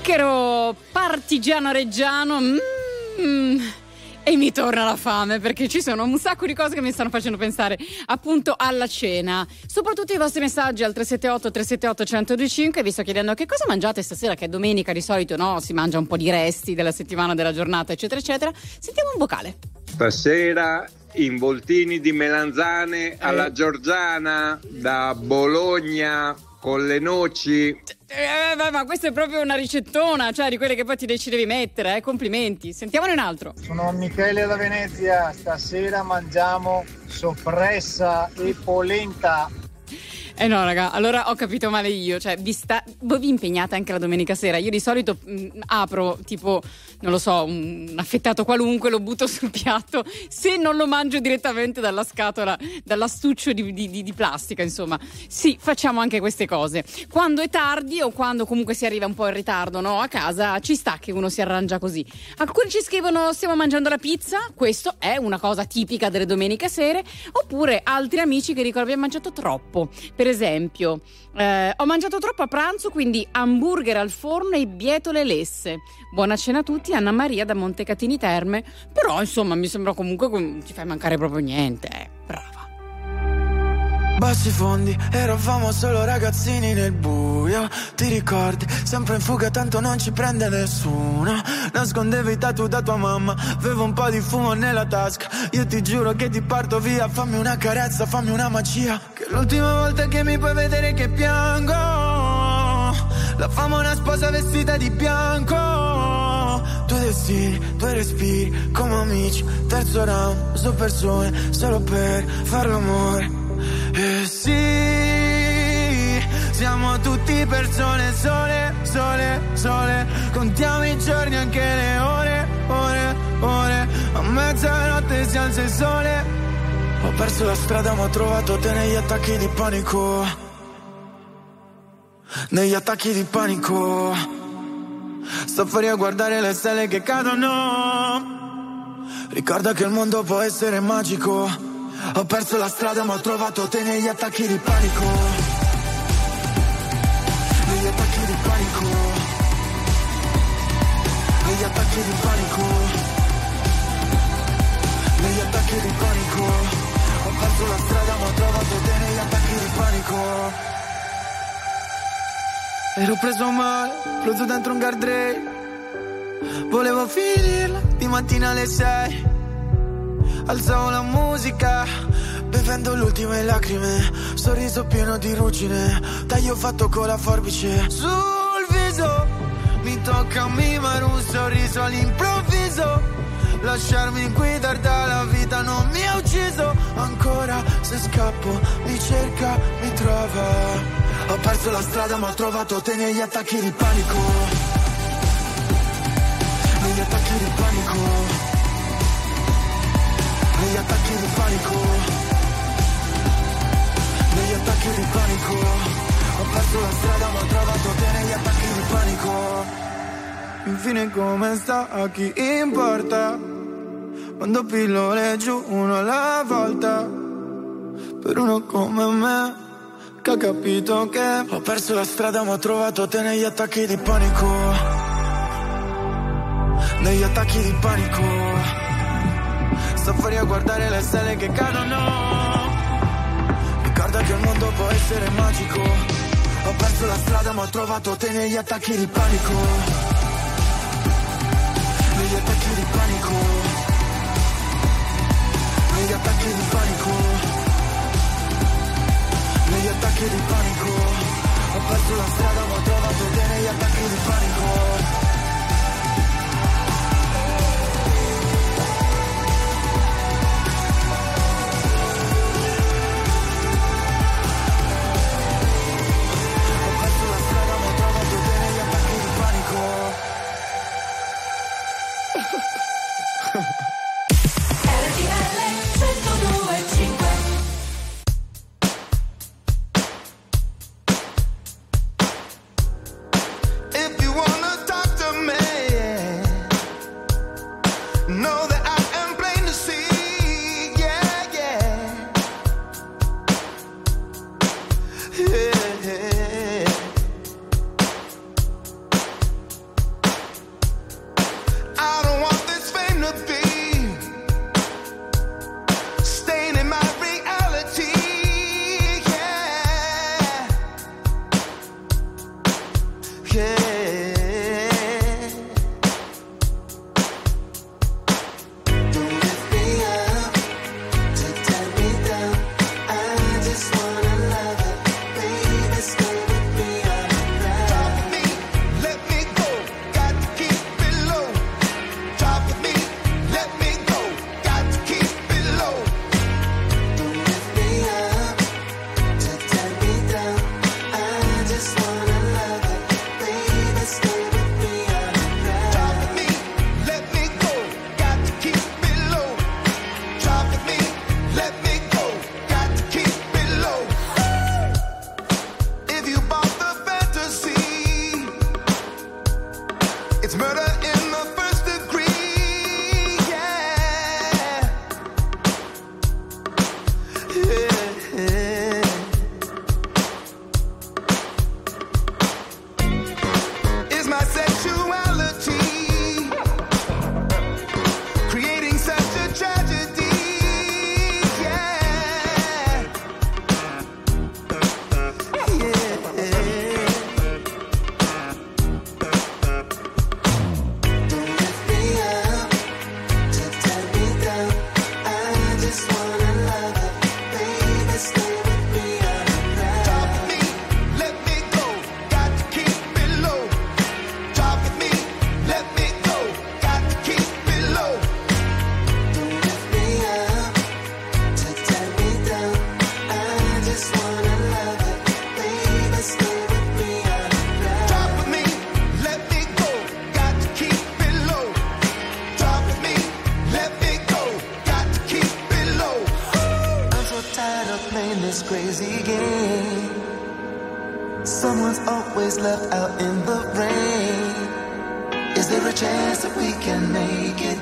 Zucchero partigiano reggiano. E mi torna la fame, perché ci sono un sacco di cose che mi stanno facendo pensare appunto alla cena. Soprattutto i vostri messaggi al 378-378-1025. Vi sto chiedendo che cosa mangiate stasera, che è domenica di solito, no? Si mangia un po' di resti della settimana, della giornata, eccetera eccetera. Sentiamo un vocale. Stasera involtini di melanzane alla Giorgiana da Bologna con le noci. Ma questa è proprio una ricettona, cioè di quelle che poi ti devi mettere, complimenti. Sentiamone un altro. Sono Michele da Venezia, stasera mangiamo soppressa e polenta. No raga, allora ho capito male io, cioè voi vi impegnate anche la domenica sera. Io di solito apro tipo, non lo so, un affettato qualunque, lo butto sul piatto, se non lo mangio direttamente dalla scatola, dall'astuccio di plastica, insomma. Sì, facciamo anche queste cose. Quando è tardi o quando comunque si arriva un po' in ritardo, no, a casa, ci sta che uno si arrangia così. Alcuni ci scrivono stiamo mangiando la pizza, questo è una cosa tipica delle domeniche sere, oppure altri amici che dicono abbiamo mangiato troppo. Per esempio, ho mangiato troppo a pranzo, quindi hamburger al forno e bietole lesse. Buona cena a tutti, Anna Maria da Montecatini Terme. Però insomma mi sembra comunque che non ti fai mancare proprio niente, brava. Bassi fondi, eravamo solo ragazzini nel buio. Ti ricordi? Sempre in fuga, tanto non ci prende nessuno. Nascondevi i tatu da tua mamma, avevo un po' di fumo nella tasca. Io ti giuro che ti porto via, fammi una carezza, fammi una magia. Che l'ultima volta che mi puoi vedere che piango, la fama una sposa vestita di bianco. Due destini, due respiri, come amici. Terzo round, su persone, solo per far l'amore. E sì, siamo tutti persone sole, sole, sole. Contiamo i giorni, anche le ore, ore, ore. A mezzanotte si alza il sole. Ho perso la strada ma ho trovato te negli attacchi di panico. Negli attacchi di panico. Sto fuori a guardare le stelle che cadono. Ricorda che il mondo può essere magico. Ho perso la strada ma ho trovato te negli attacchi di panico. Negli attacchi di panico. Negli attacchi di panico. Negli attacchi di panico. Ho perso la strada ma ho trovato te negli attacchi di panico. Ero preso male, esploso dentro un guardrail. Volevo finirla di mattina alle 6. Alzavo la musica, bevendo le ultime lacrime. Sorriso pieno di ruggine, taglio fatto con la forbice. Sul viso, mi tocca mimare un sorriso all'improvviso. Lasciarmi guidare dalla vita non mi ha ucciso. Ancora se scappo, mi cerca, mi trova. Ho perso la strada ma ho trovato te negli attacchi di panico. Negli attacchi di panico. Negli attacchi di panico. Negli attacchi di panico. Ho perso la strada ma ho trovato te negli attacchi di panico. Infine come sta, a chi importa? Quando pillole giù uno alla volta. Per uno come me che ha capito che ho perso la strada ma ho trovato te negli attacchi di panico. Negli attacchi di panico. Sto fuori a guardare le stelle che cadono. Ricorda che il mondo può essere magico. Ho perso la strada ma ho trovato te negli attacchi di panico. Negli attacchi di panico. Negli attacchi di panico. Negli attacchi di panico. Ho perso la strada ma ho trovato te negli attacchi di panico. If you want care. Don't lift me up to tear me down. I just wanna love it, baby, stay with me all around. Me, let me go, got to keep it low. Talk with me, let me go, got to keep it low. Don't lift me up to tear me down. I just wanna love it, baby, stay with me all around. Talk with me, let me go, got to keep it low. Talk with me, let me go, got to keep it low. If you bought the fantasy, it's murder in the first degree, yeah. Yeah. Is my sexuality creating such a tragedy? Yeah. Yeah. Don't lift me up to tear me down. I just wanna love it, baby, stay with me all around. Talk with me, let me go, got to keep it low. Talk with me, let me go, got to keep it low. Don't lift me up to tear me down. I just wanna love it, baby, stay with me all around. Talk with me, let me go, got to keep it low. Talk with me, let me go, got to keep it low. I'm so tired of playing this crazy game. Someone's always left out in the rain. Is there a chance that we can make it?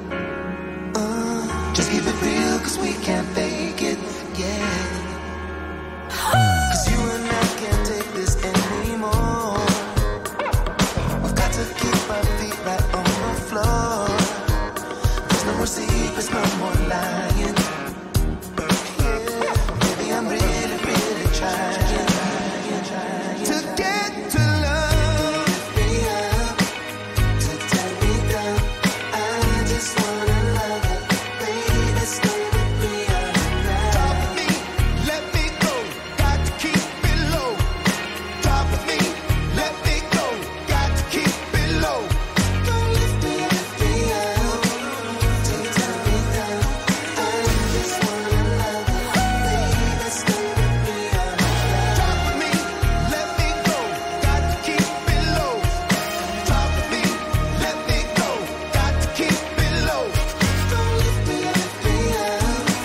Just keep it real, cause we can't fake it, yeah. Cause you and I can't take this anymore. We've got to keep our feet right on the floor. There's no more secrets, no more lying. Yeah, baby, I'm really, really trying to get to love. Lift me up to tear me down. I just wanna love it, baby, stay with me all around. Talk with me, let me go, got to keep it low. Talk with me, let me go, got to keep it low. Don't lift me up to tear me down. I just wanna love it, baby, stay with me all around. Talk with me, let me go, got to keep it low. Talk with me, let me go, got to keep it low. Don't lift me up to tear me down.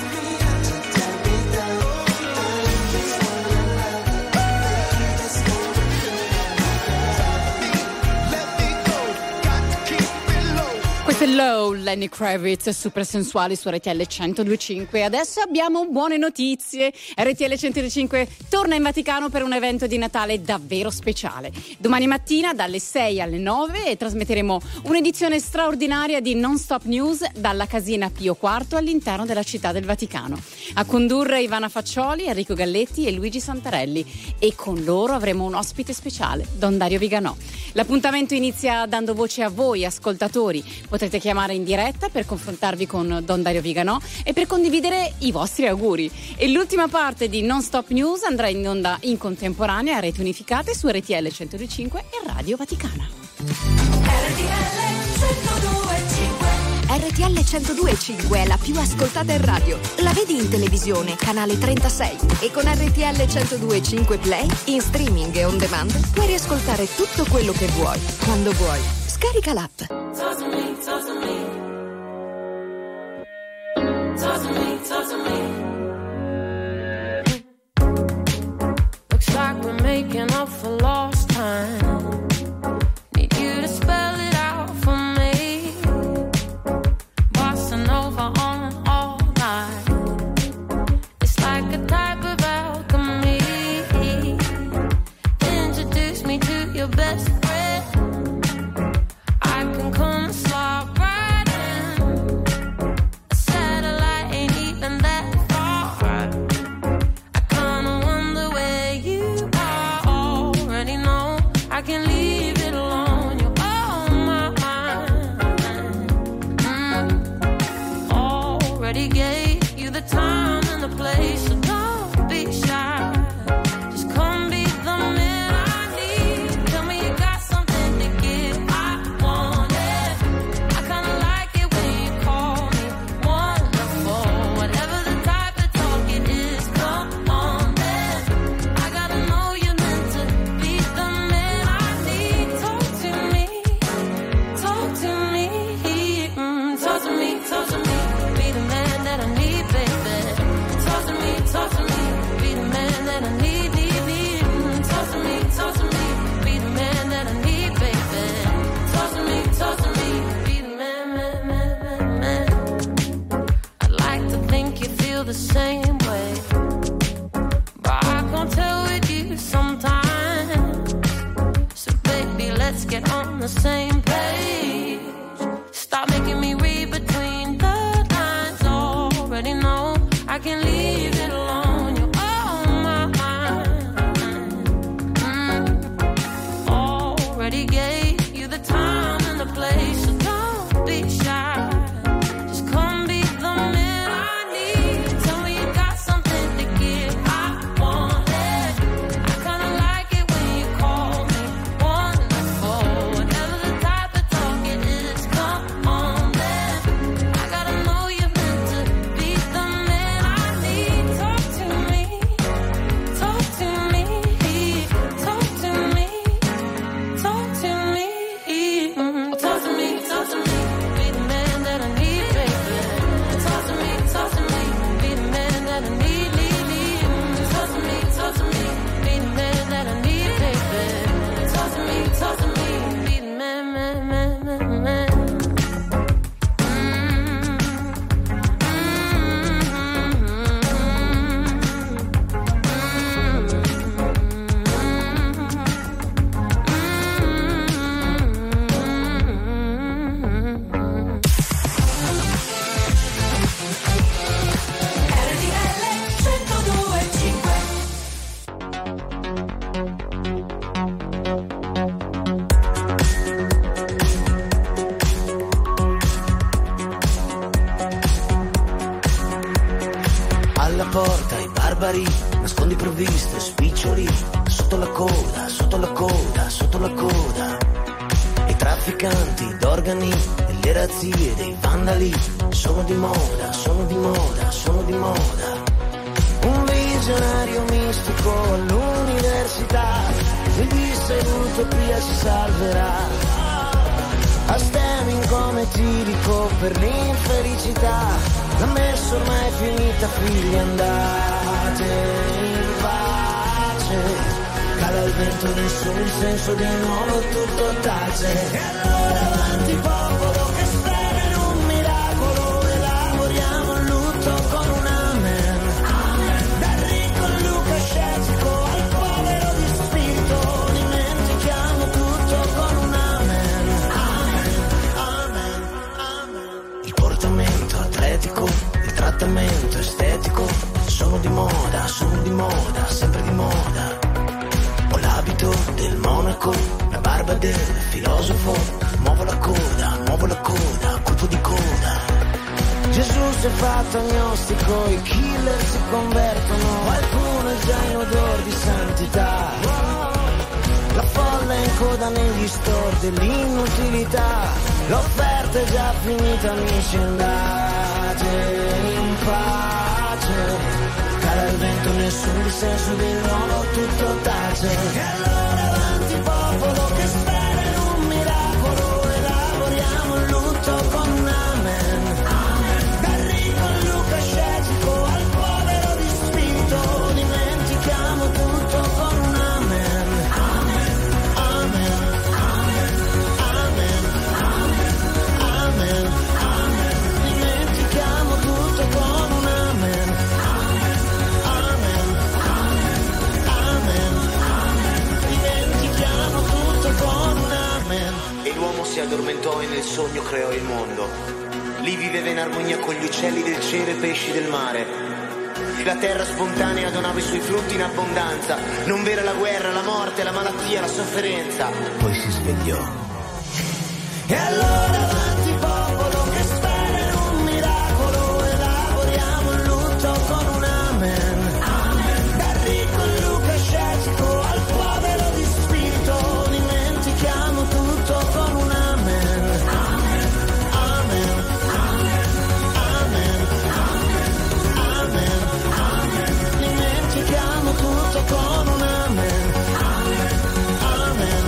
I just wanna love it, baby, stay with me. Talk with me, let me go, got to keep it low. Questo è Low, Lenny Kravitz, super sensuali su RTL 102.5. Adesso abbiamo buone notizie. RTL 102.5 torna in Vaticano per un evento di Natale davvero speciale. Domani mattina dalle 6 alle 9 trasmetteremo un'edizione straordinaria di Non Stop News dalla Casina Pio IV all'interno della Città del Vaticano. A condurre Ivana Faccioli, Enrico Galletti e Luigi Santarelli, e con loro avremo un ospite speciale, Don Dario Viganò. L'appuntamento inizia dando voce a voi ascoltatori. Potrete chiamare in diretta per confrontarvi con Don Dario Viganò e per condividere i vostri auguri. E l'ultima parte di Non Stop News andrà in onda in contemporanea a reti unificate su RTL 102.5 e Radio Vaticana. RTL 102.5 è la più ascoltata in radio. La vedi in televisione, canale 36. E con RTL 102.5 Play, in streaming e on demand, puoi riascoltare tutto quello che vuoi, quando vuoi. Scarica l'app. Looks like we're making up for lost time. Need you to spell it out for me. Bossa Nova on all night. It's like a type of alchemy. Introduce me to your best friend. I can come and slide right in. A satellite ain't even that far. I kinda wonder where you are. Already know I can leave let's get on the same page. Stop making me read between the lines. Already know I can leave it alone. You're on my mind. Already gave you the time and the place, so don't be shy. Just come be the man I need. Tell me you got something to give. I want it. I kinda like it when you call me wonderful. Whatever the type of talk it is, come on then. I gotta know you're meant to be the man I need. Talk to me, talk to me, talk to me, talk to me, talk to me, talk to me. Be the man that I need, baby. Talk to me, be the man that I need, need. Talk to me, be the man that I need, baby. Talk to me, be the man, man, man, man, man. Alla porta i barbari, nascondi provviste, spiccioli, sotto la coda, sotto la coda, sotto la coda. I trafficanti d'organi e le razzie dei vandali sono di moda, sono di moda, sono di moda. Un visionario mistico all'università mi disse l'utopia ci salverà. A stemming come etilico per l'infelicità. La messa ormai è finita, figli, andate in pace. Cala il vento nel sole, il senso di nuovo tutto tace. E allora avanti popolo che spera in un miracolo. Elaboriamo il lutto con un amen. Dal ricco Luca scettico al povero di spirito. Dimentichiamo tutto con un amen. Amen, amen. Il portamento atletico, il trattamento estetico sono di moda, sempre di moda. Ho l'abito del monaco, la barba del filosofo. Muovo la coda, colpo di coda. Gesù si è fatto agnostico, i killer si convertono. Qualcuno è già in odor di santità. La folla è in coda negli store dell'inutilità. L'offerta è già finita, amici, andate in pace. Cala il vento, nessun dissenso di nuovo, tutto tace. E allora avanti popolo che spera in un miracolo. Elaboriamo il lutto con un amen. Dal ricco Luca scettico al povero di spirito. Dimentichiamo tutto con un amen. Amen, amen, amen, amen, amen. Dimentichiamo tutto con un amen. E l'uomo si addormentò e nel sogno creò il mondo. Lì viveva in armonia con gli uccelli del cielo e i pesci del mare. E la terra spontanea donava i suoi frutti in abbondanza. Non vera la guerra, la morte, la malattia, la sofferenza. Poi si svegliò. E allora avanti popolo che spera in un miracolo. Elaboriamo il lutto con un amen. Dal ricco Luca scettico al povero di spirito. Dimentichiamo tutto con un amen. Amen, amen, amen, amen, amen. Dimentichiamo tutto con un amen. Amen, amen,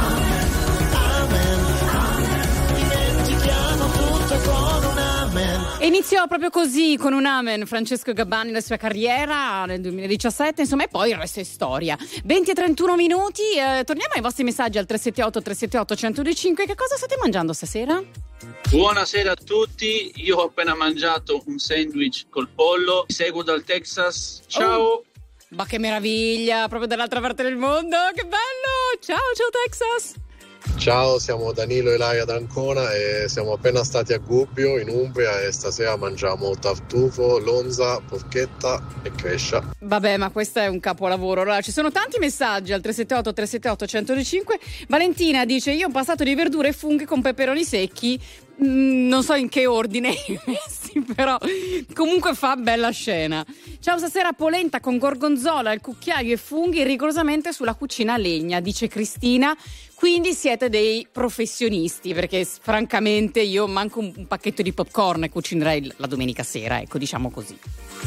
amen. Dimentichiamo tutto con un amen. E iniziò proprio così, con un amen, Francesco Gabbani, la sua carriera nel 2017, insomma, e poi il resto è storia. 20:31 minuti, torniamo ai vostri messaggi al 378-378-1025. Che cosa state mangiando stasera? Buonasera a tutti, io ho appena mangiato un sandwich col pollo, seguo dal Texas, ciao! Oh, ma che meraviglia, proprio dall'altra parte del mondo, che bello! Ciao Texas! Ciao, siamo Danilo e Ilaria d'Ancona e siamo appena stati a Gubbio in Umbria e stasera mangiamo tartufo, lonza, porchetta e crescia. Vabbè, ma questo è un capolavoro. Allora, ci sono tanti messaggi al 378 378 1025. Valentina dice: io ho passato di verdure e funghi con peperoni secchi. Non so in che ordine messi, però comunque fa bella scena. Ciao, stasera polenta con gorgonzola, il cucchiaio e funghi rigorosamente sulla cucina a legna, dice Cristina. Quindi siete dei professionisti, perché francamente io manco un pacchetto di popcorn e cucinerei la domenica sera, ecco, diciamo così.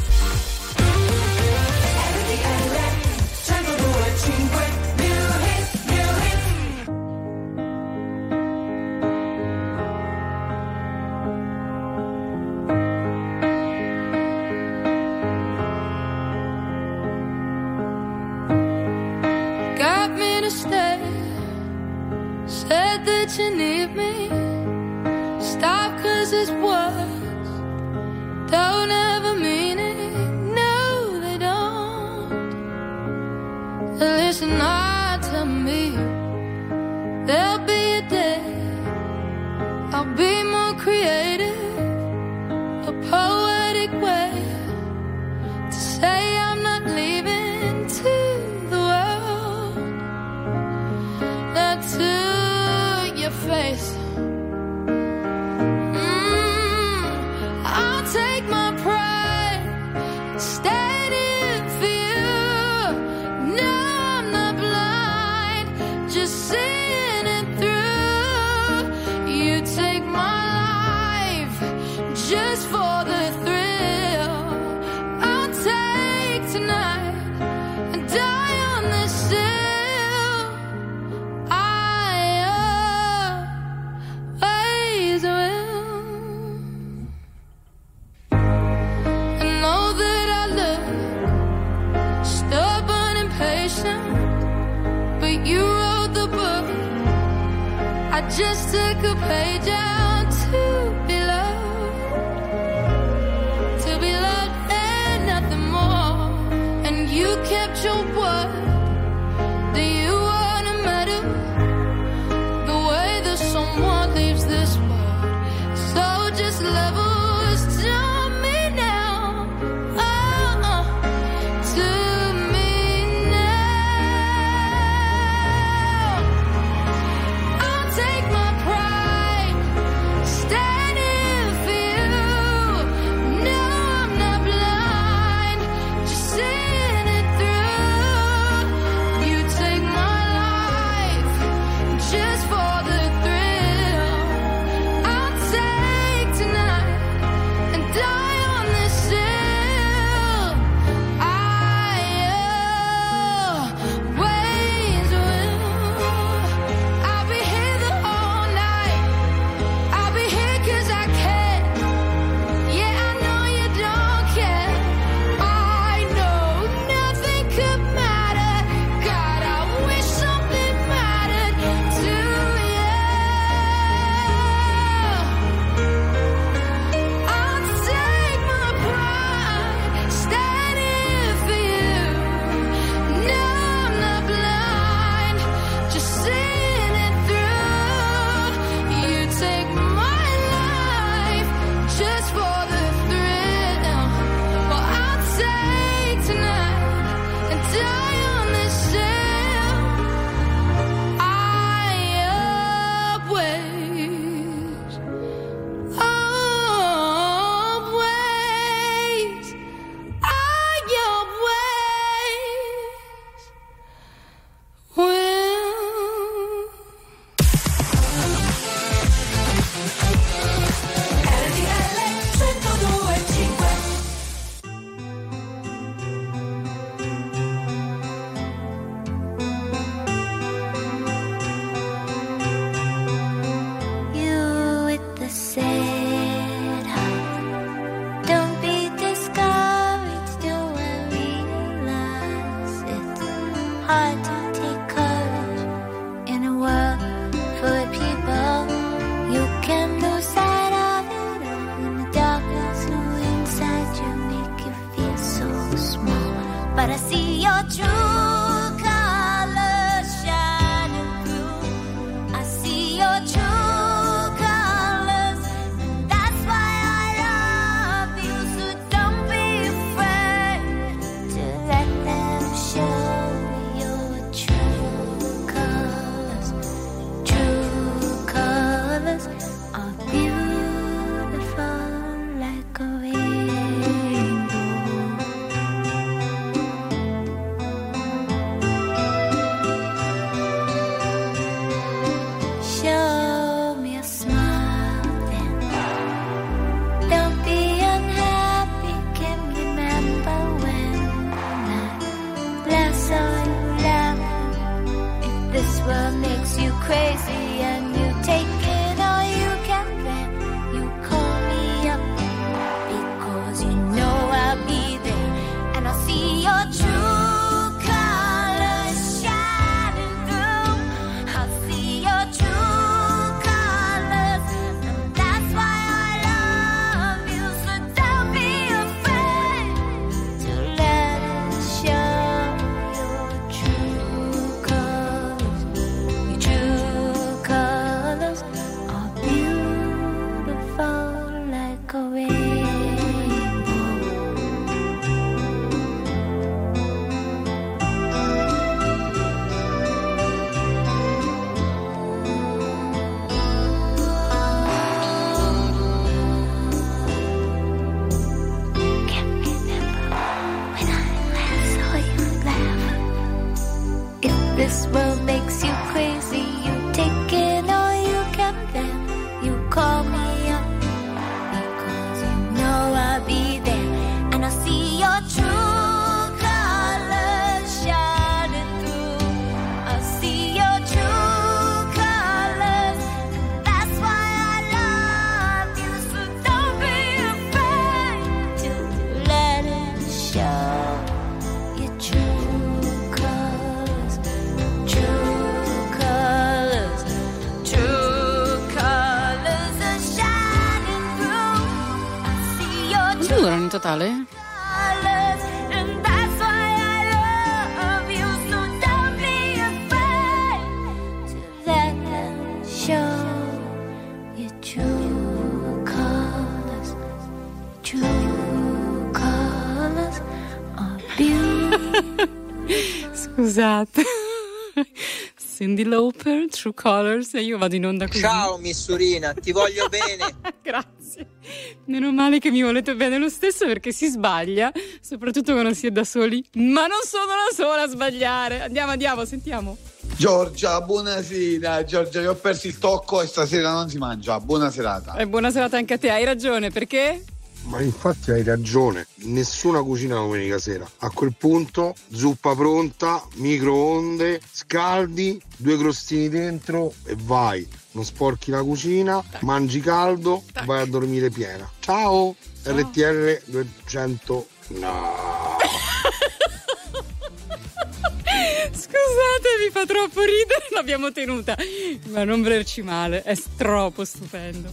Said that you need me. Stop, 'cause it's words don't ever mean it. No, they don't. Listen hard to me. There'll be a day I'll be more creative, a poetic way to say I'm not leaving to the world, not to your face. I'll take my pride, stand in for you. No, I'm not blind, just seeing it through. You take my life just for the thrill. I'll take tonight and die on this hill. But you wrote the book, I just took a page out to be loved and nothing more. And you kept your word. Do you wanna medal the way that someone leaves this world? So just level to me now, to take my pride, makes you crazy and you take it all you can bear. You call me up because you know I'll be there and I'll see your true colors shining through. I'll see your true colors and that's why I love you. So don't be afraid to let it show. Your true colors are beautiful like a this world makes you crazy, you take it all you can bear. You call me up because you know I'll be there and I'll see your true colors shining through. I'll see your true colors and that's why I love you. So don't be afraid to let it show. Your true colors. True colors are shining through. I see your Quanto durano in totale? colors, and that's why I love you. So don't be afraid to let them show your true colors. True colors are beautiful. Scusate. Cyndi Lauper, True Colors, e io vado in onda così. Ciao Missurina, ti voglio bene. Grazie. Meno male che mi volete bene lo stesso perché si sbaglia, soprattutto quando si è da soli. Ma non sono la sola a sbagliare. Andiamo, sentiamo. Giorgia, buonasera. Giorgia, io ho perso il tocco e stasera non si mangia. Buona serata. E buona serata anche a te, hai ragione, perché? Ma infatti hai ragione, nessuna cucina domenica sera. A quel punto, zuppa pronta, microonde, scaldi, 2 crostini dentro e vai. Non sporchi la cucina, mangi caldo, vai a dormire piena. Ciao. RTL 200. No. Scusate, mi fa troppo ridere, l'abbiamo tenuta. Ma non volerci male, è troppo stupendo.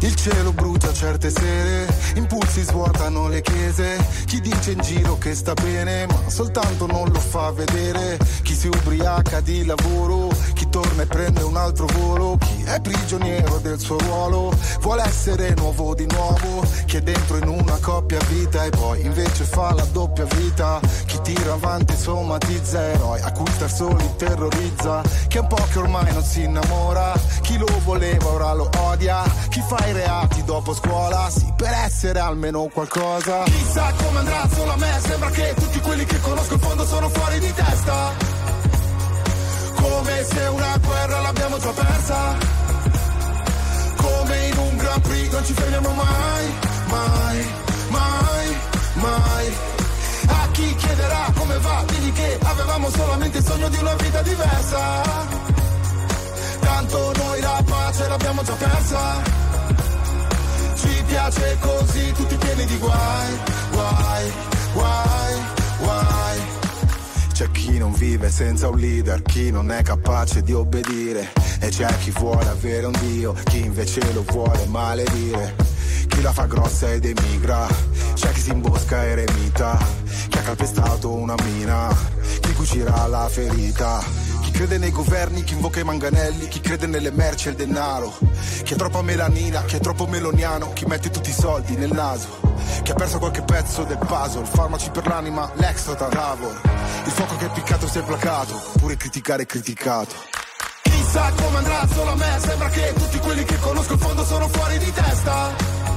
Il cielo brucia certe sere, impulsi svuotano le chiese. Chi dice in giro che sta bene, ma soltanto non lo fa vedere. Chi si ubriaca di lavoro, chi torna e prende un altro volo. Chi è prigioniero del suo ruolo, vuole essere nuovo di nuovo. Chi è dentro in una coppia vita e poi invece fa la doppia vita. Chi tira avanti somatizza eroi, a cui star soli terrorizza. Che è un po' che ormai non si innamora, chi lo voleva ora lo odia. Chi fa i reati dopo scuola, sì, per essere almeno qualcosa. Chissà come andrà, solo a me sembra che tutti quelli che conosco in fondo sono fuori di testa. Come se una guerra l'abbiamo già persa. Come in un Grand Prix non ci fermiamo mai, mai, mai, mai. A chi chiederà come va, digli che avevamo solamente il sogno di una vita diversa. Tanto noi la pace l'abbiamo già persa. Ci piace così, tutti pieni di guai, guai, guai, guai. C'è chi non vive senza un leader, chi non è capace di obbedire. E c'è chi vuole avere un dio, chi invece lo vuole maledire. Chi la fa grossa ed emigra, c'è chi si imbosca e eremita. Chi ha calpestato una mina, chi cucirà la ferita. Chi crede nei governi, chi invoca i manganelli, chi crede nelle merci e il denaro. Chi ha troppa melanina, chi è troppo meloniano, chi mette tutti i soldi nel naso. Chi ha perso qualche pezzo del puzzle, farmaci per l'anima, l'extra tavolo. Il fuoco che è piccato si è placato, pure criticare è criticato. Chissà come andrà, solo a me sembra che tutti quelli che conosco in fondo sono fuori di testa.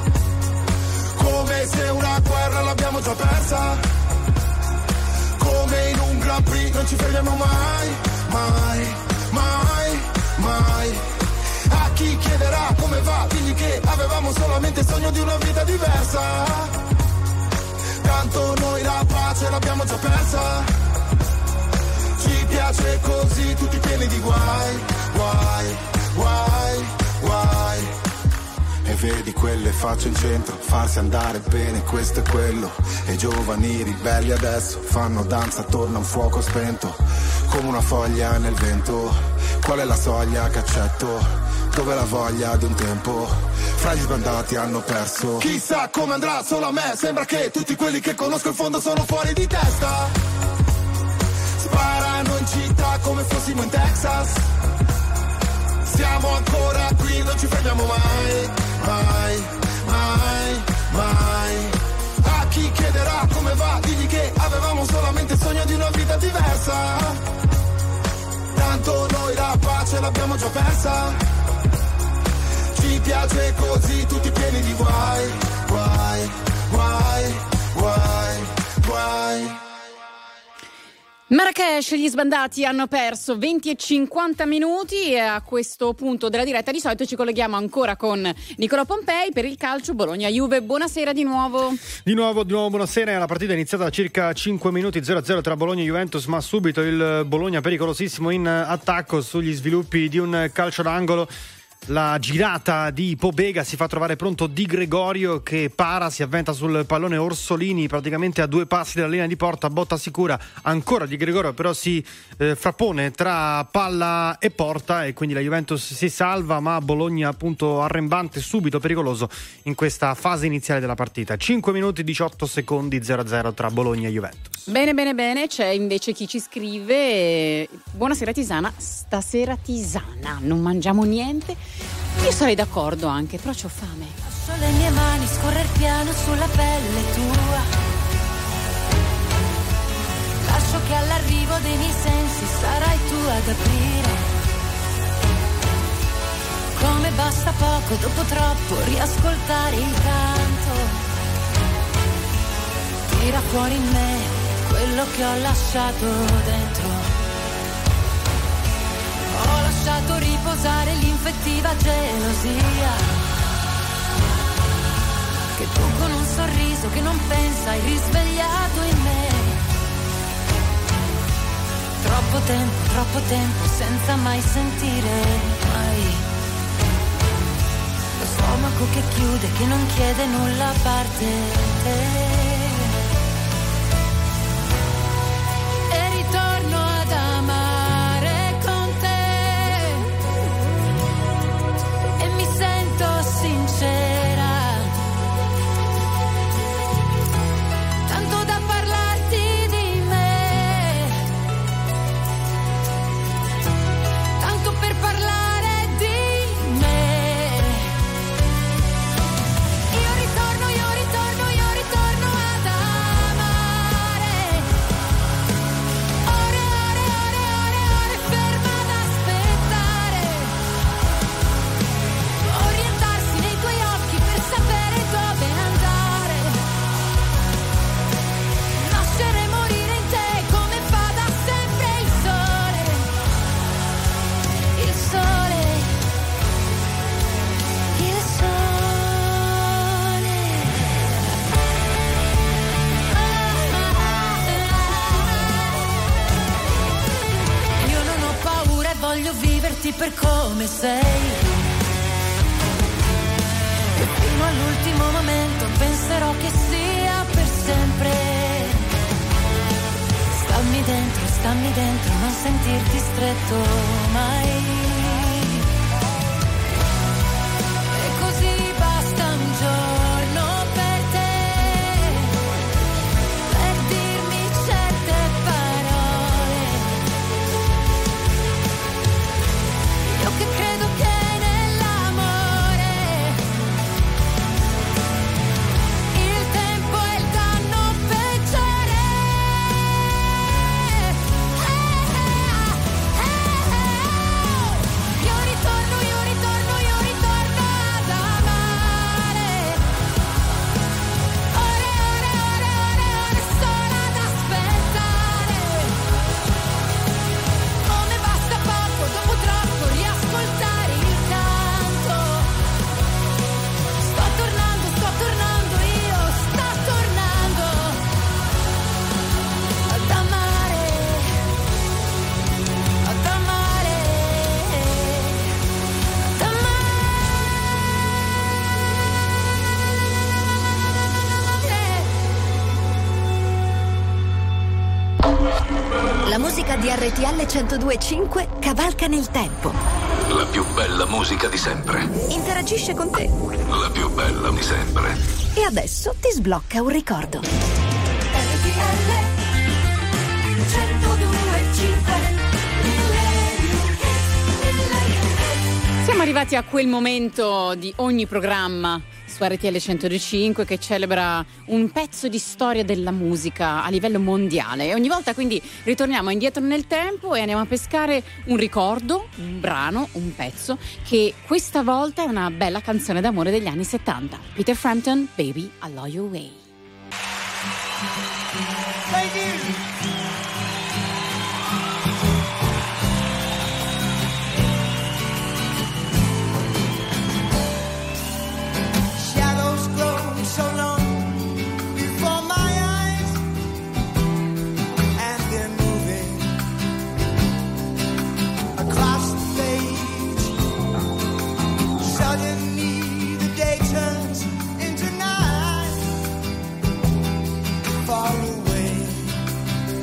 Come se una guerra l'abbiamo già persa. Come in un Grand Prix non ci fermiamo mai, mai, mai, mai. A chi chiederà come va, digli che avevamo solamente il sogno di una vita diversa. Tanto noi la pace l'abbiamo già persa. Ci piace così, tutti pieni di guai, guai, guai, guai. E vedi quelle facce in centro, farsi andare bene, questo e quello. E i giovani ribelli adesso fanno danza attorno a un fuoco spento, come una foglia nel vento. Qual è la soglia che accetto? Dove la voglia di un tempo? Fra gli sbandati hanno perso. Chissà come andrà, solo a me sembra che tutti quelli che conosco in fondo sono fuori di testa. Sparano in città come fossimo in Texas. Siamo ancora qui, non ci fermiamo mai, mai, mai, mai. A chi chiederà come va, digli che avevamo solamente il sogno di una vita diversa. Tanto noi la pace l'abbiamo già persa. Ci piace così, tutti pieni di guai, guai, guai, guai, guai. Marrakesh, gli sbandati hanno perso 20 e 50 minuti e a questo punto della diretta di solito ci colleghiamo ancora con Nicolò Pompei per il calcio Bologna-Juve. Buonasera di nuovo. Di nuovo buonasera. La partita è iniziata da circa 5 minuti, 0-0 tra Bologna e Juventus, ma subito il Bologna pericolosissimo in attacco sugli sviluppi di un calcio d'angolo. La girata di Pobega, si fa trovare pronto Di Gregorio che para, si avventa sul pallone Orsolini praticamente a 2 passi dalla linea di porta, botta sicura ancora Di Gregorio, però si frappone tra palla e porta e quindi la Juventus si salva, ma Bologna appunto arrembante, subito pericoloso in questa fase iniziale della partita. 5 minuti 18 secondi, 0-0 tra Bologna e Juventus. Bene, c'è invece chi ci scrive: buonasera Tisana, stasera tisana, non mangiamo niente. Io sarei d'accordo anche, però c'ho fame. Lascio le mie mani scorrer piano sulla pelle tua. Lascio che all'arrivo dei miei sensi sarai tu ad aprire. Come basta poco, dopo troppo, riascoltare il canto. Tira fuori in me quello che ho lasciato dentro. Ho lasciato riposare l'infettiva gelosia che tu con un sorriso che non pensa hai risvegliato in me. Troppo tempo senza mai sentire mai. Lo stomaco che chiude, che non chiede nulla a parte te. E ritorno ad amare sincero. come sei. E fino all'ultimo momento penserò che sia per sempre. Stammi dentro, non sentirti stretto mai. E così basta un giorno per te, per dirmi certe parole. Io che credo che nell'amore il tempo è il danno peggiore. Io ritorno ad amare. Ore solo ad aspettare. Come basta poco, dopo troppo, riascoltare il canto. Sto tornando, io sto tornando ad amare, ad amare, ad amare. La musica di RTL 102.5 cavalca nel tempo. La più bella musica di sempre. Interagisce con te. La più bella di sempre. E adesso ti sblocca un ricordo. RTL 102.5. Siamo arrivati a quel momento di ogni programma su RTL 102.5 che celebra un pezzo di storia della musica a livello mondiale, e ogni volta quindi ritorniamo indietro nel tempo e andiamo a pescare un ricordo, un brano, un pezzo che questa volta è una bella canzone d'amore degli anni 70. Peter Frampton, Baby, I Love Your Way. Thank you. Shadows grow so long before my eyes, and they're moving across the page. Suddenly the day turns into night, far away.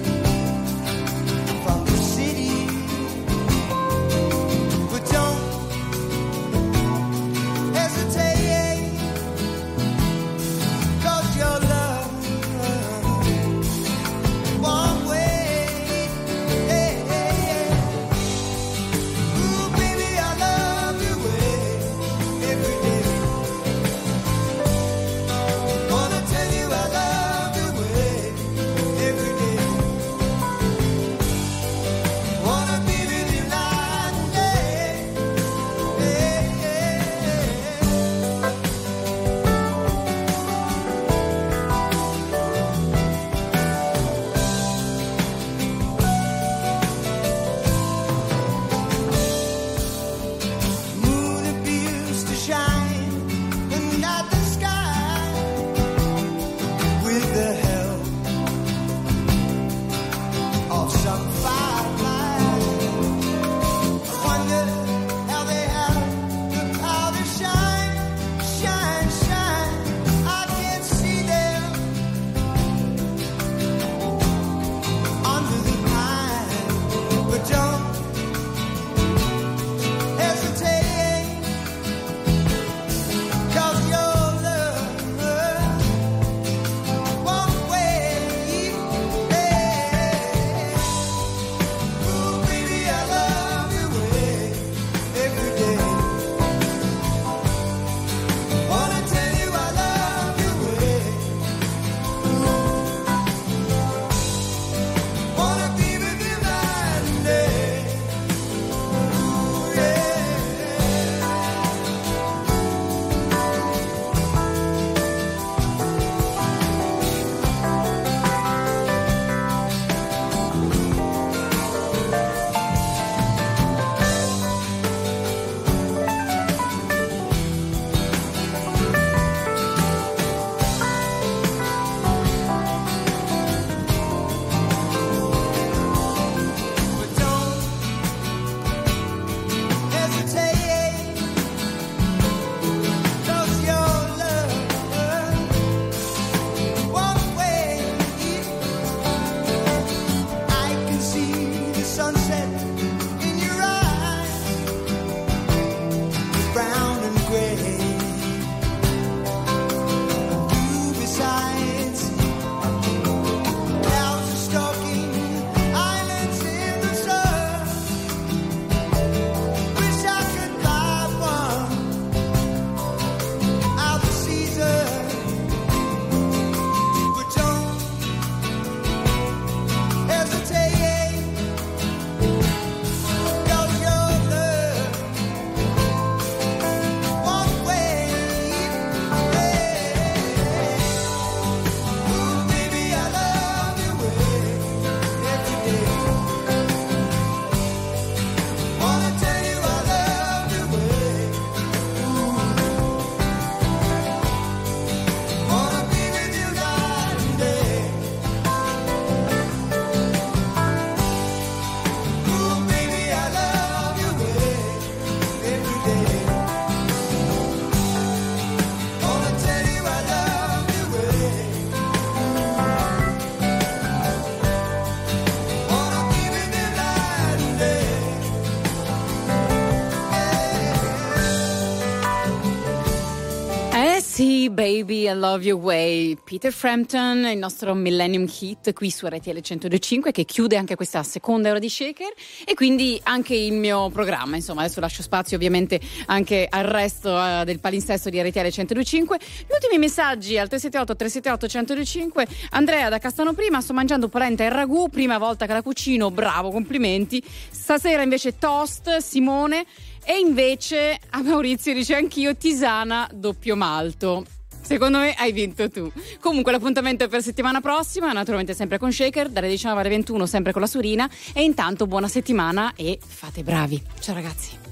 Sì, Baby, I Love Your Way, Peter Frampton, il nostro Millennium Hit qui su RTL 102.5 che chiude anche questa seconda ora di Shaker e quindi anche il mio programma. Insomma, adesso lascio spazio ovviamente anche al resto del palinsesto di RTL 102.5. Gli ultimi messaggi al 378-378-1025. Andrea da Castano Prima, sto mangiando polenta e ragù, prima volta che la cucino, bravo, complimenti. Stasera invece toast, Simone. E invece a Maurizio dice anch'io tisana doppio malto. Secondo me hai vinto tu. Comunque l'appuntamento è per settimana prossima, naturalmente sempre con Shaker, dalle 19 alle 21 sempre con la Surina. E intanto buona settimana e fate bravi. Ciao ragazzi.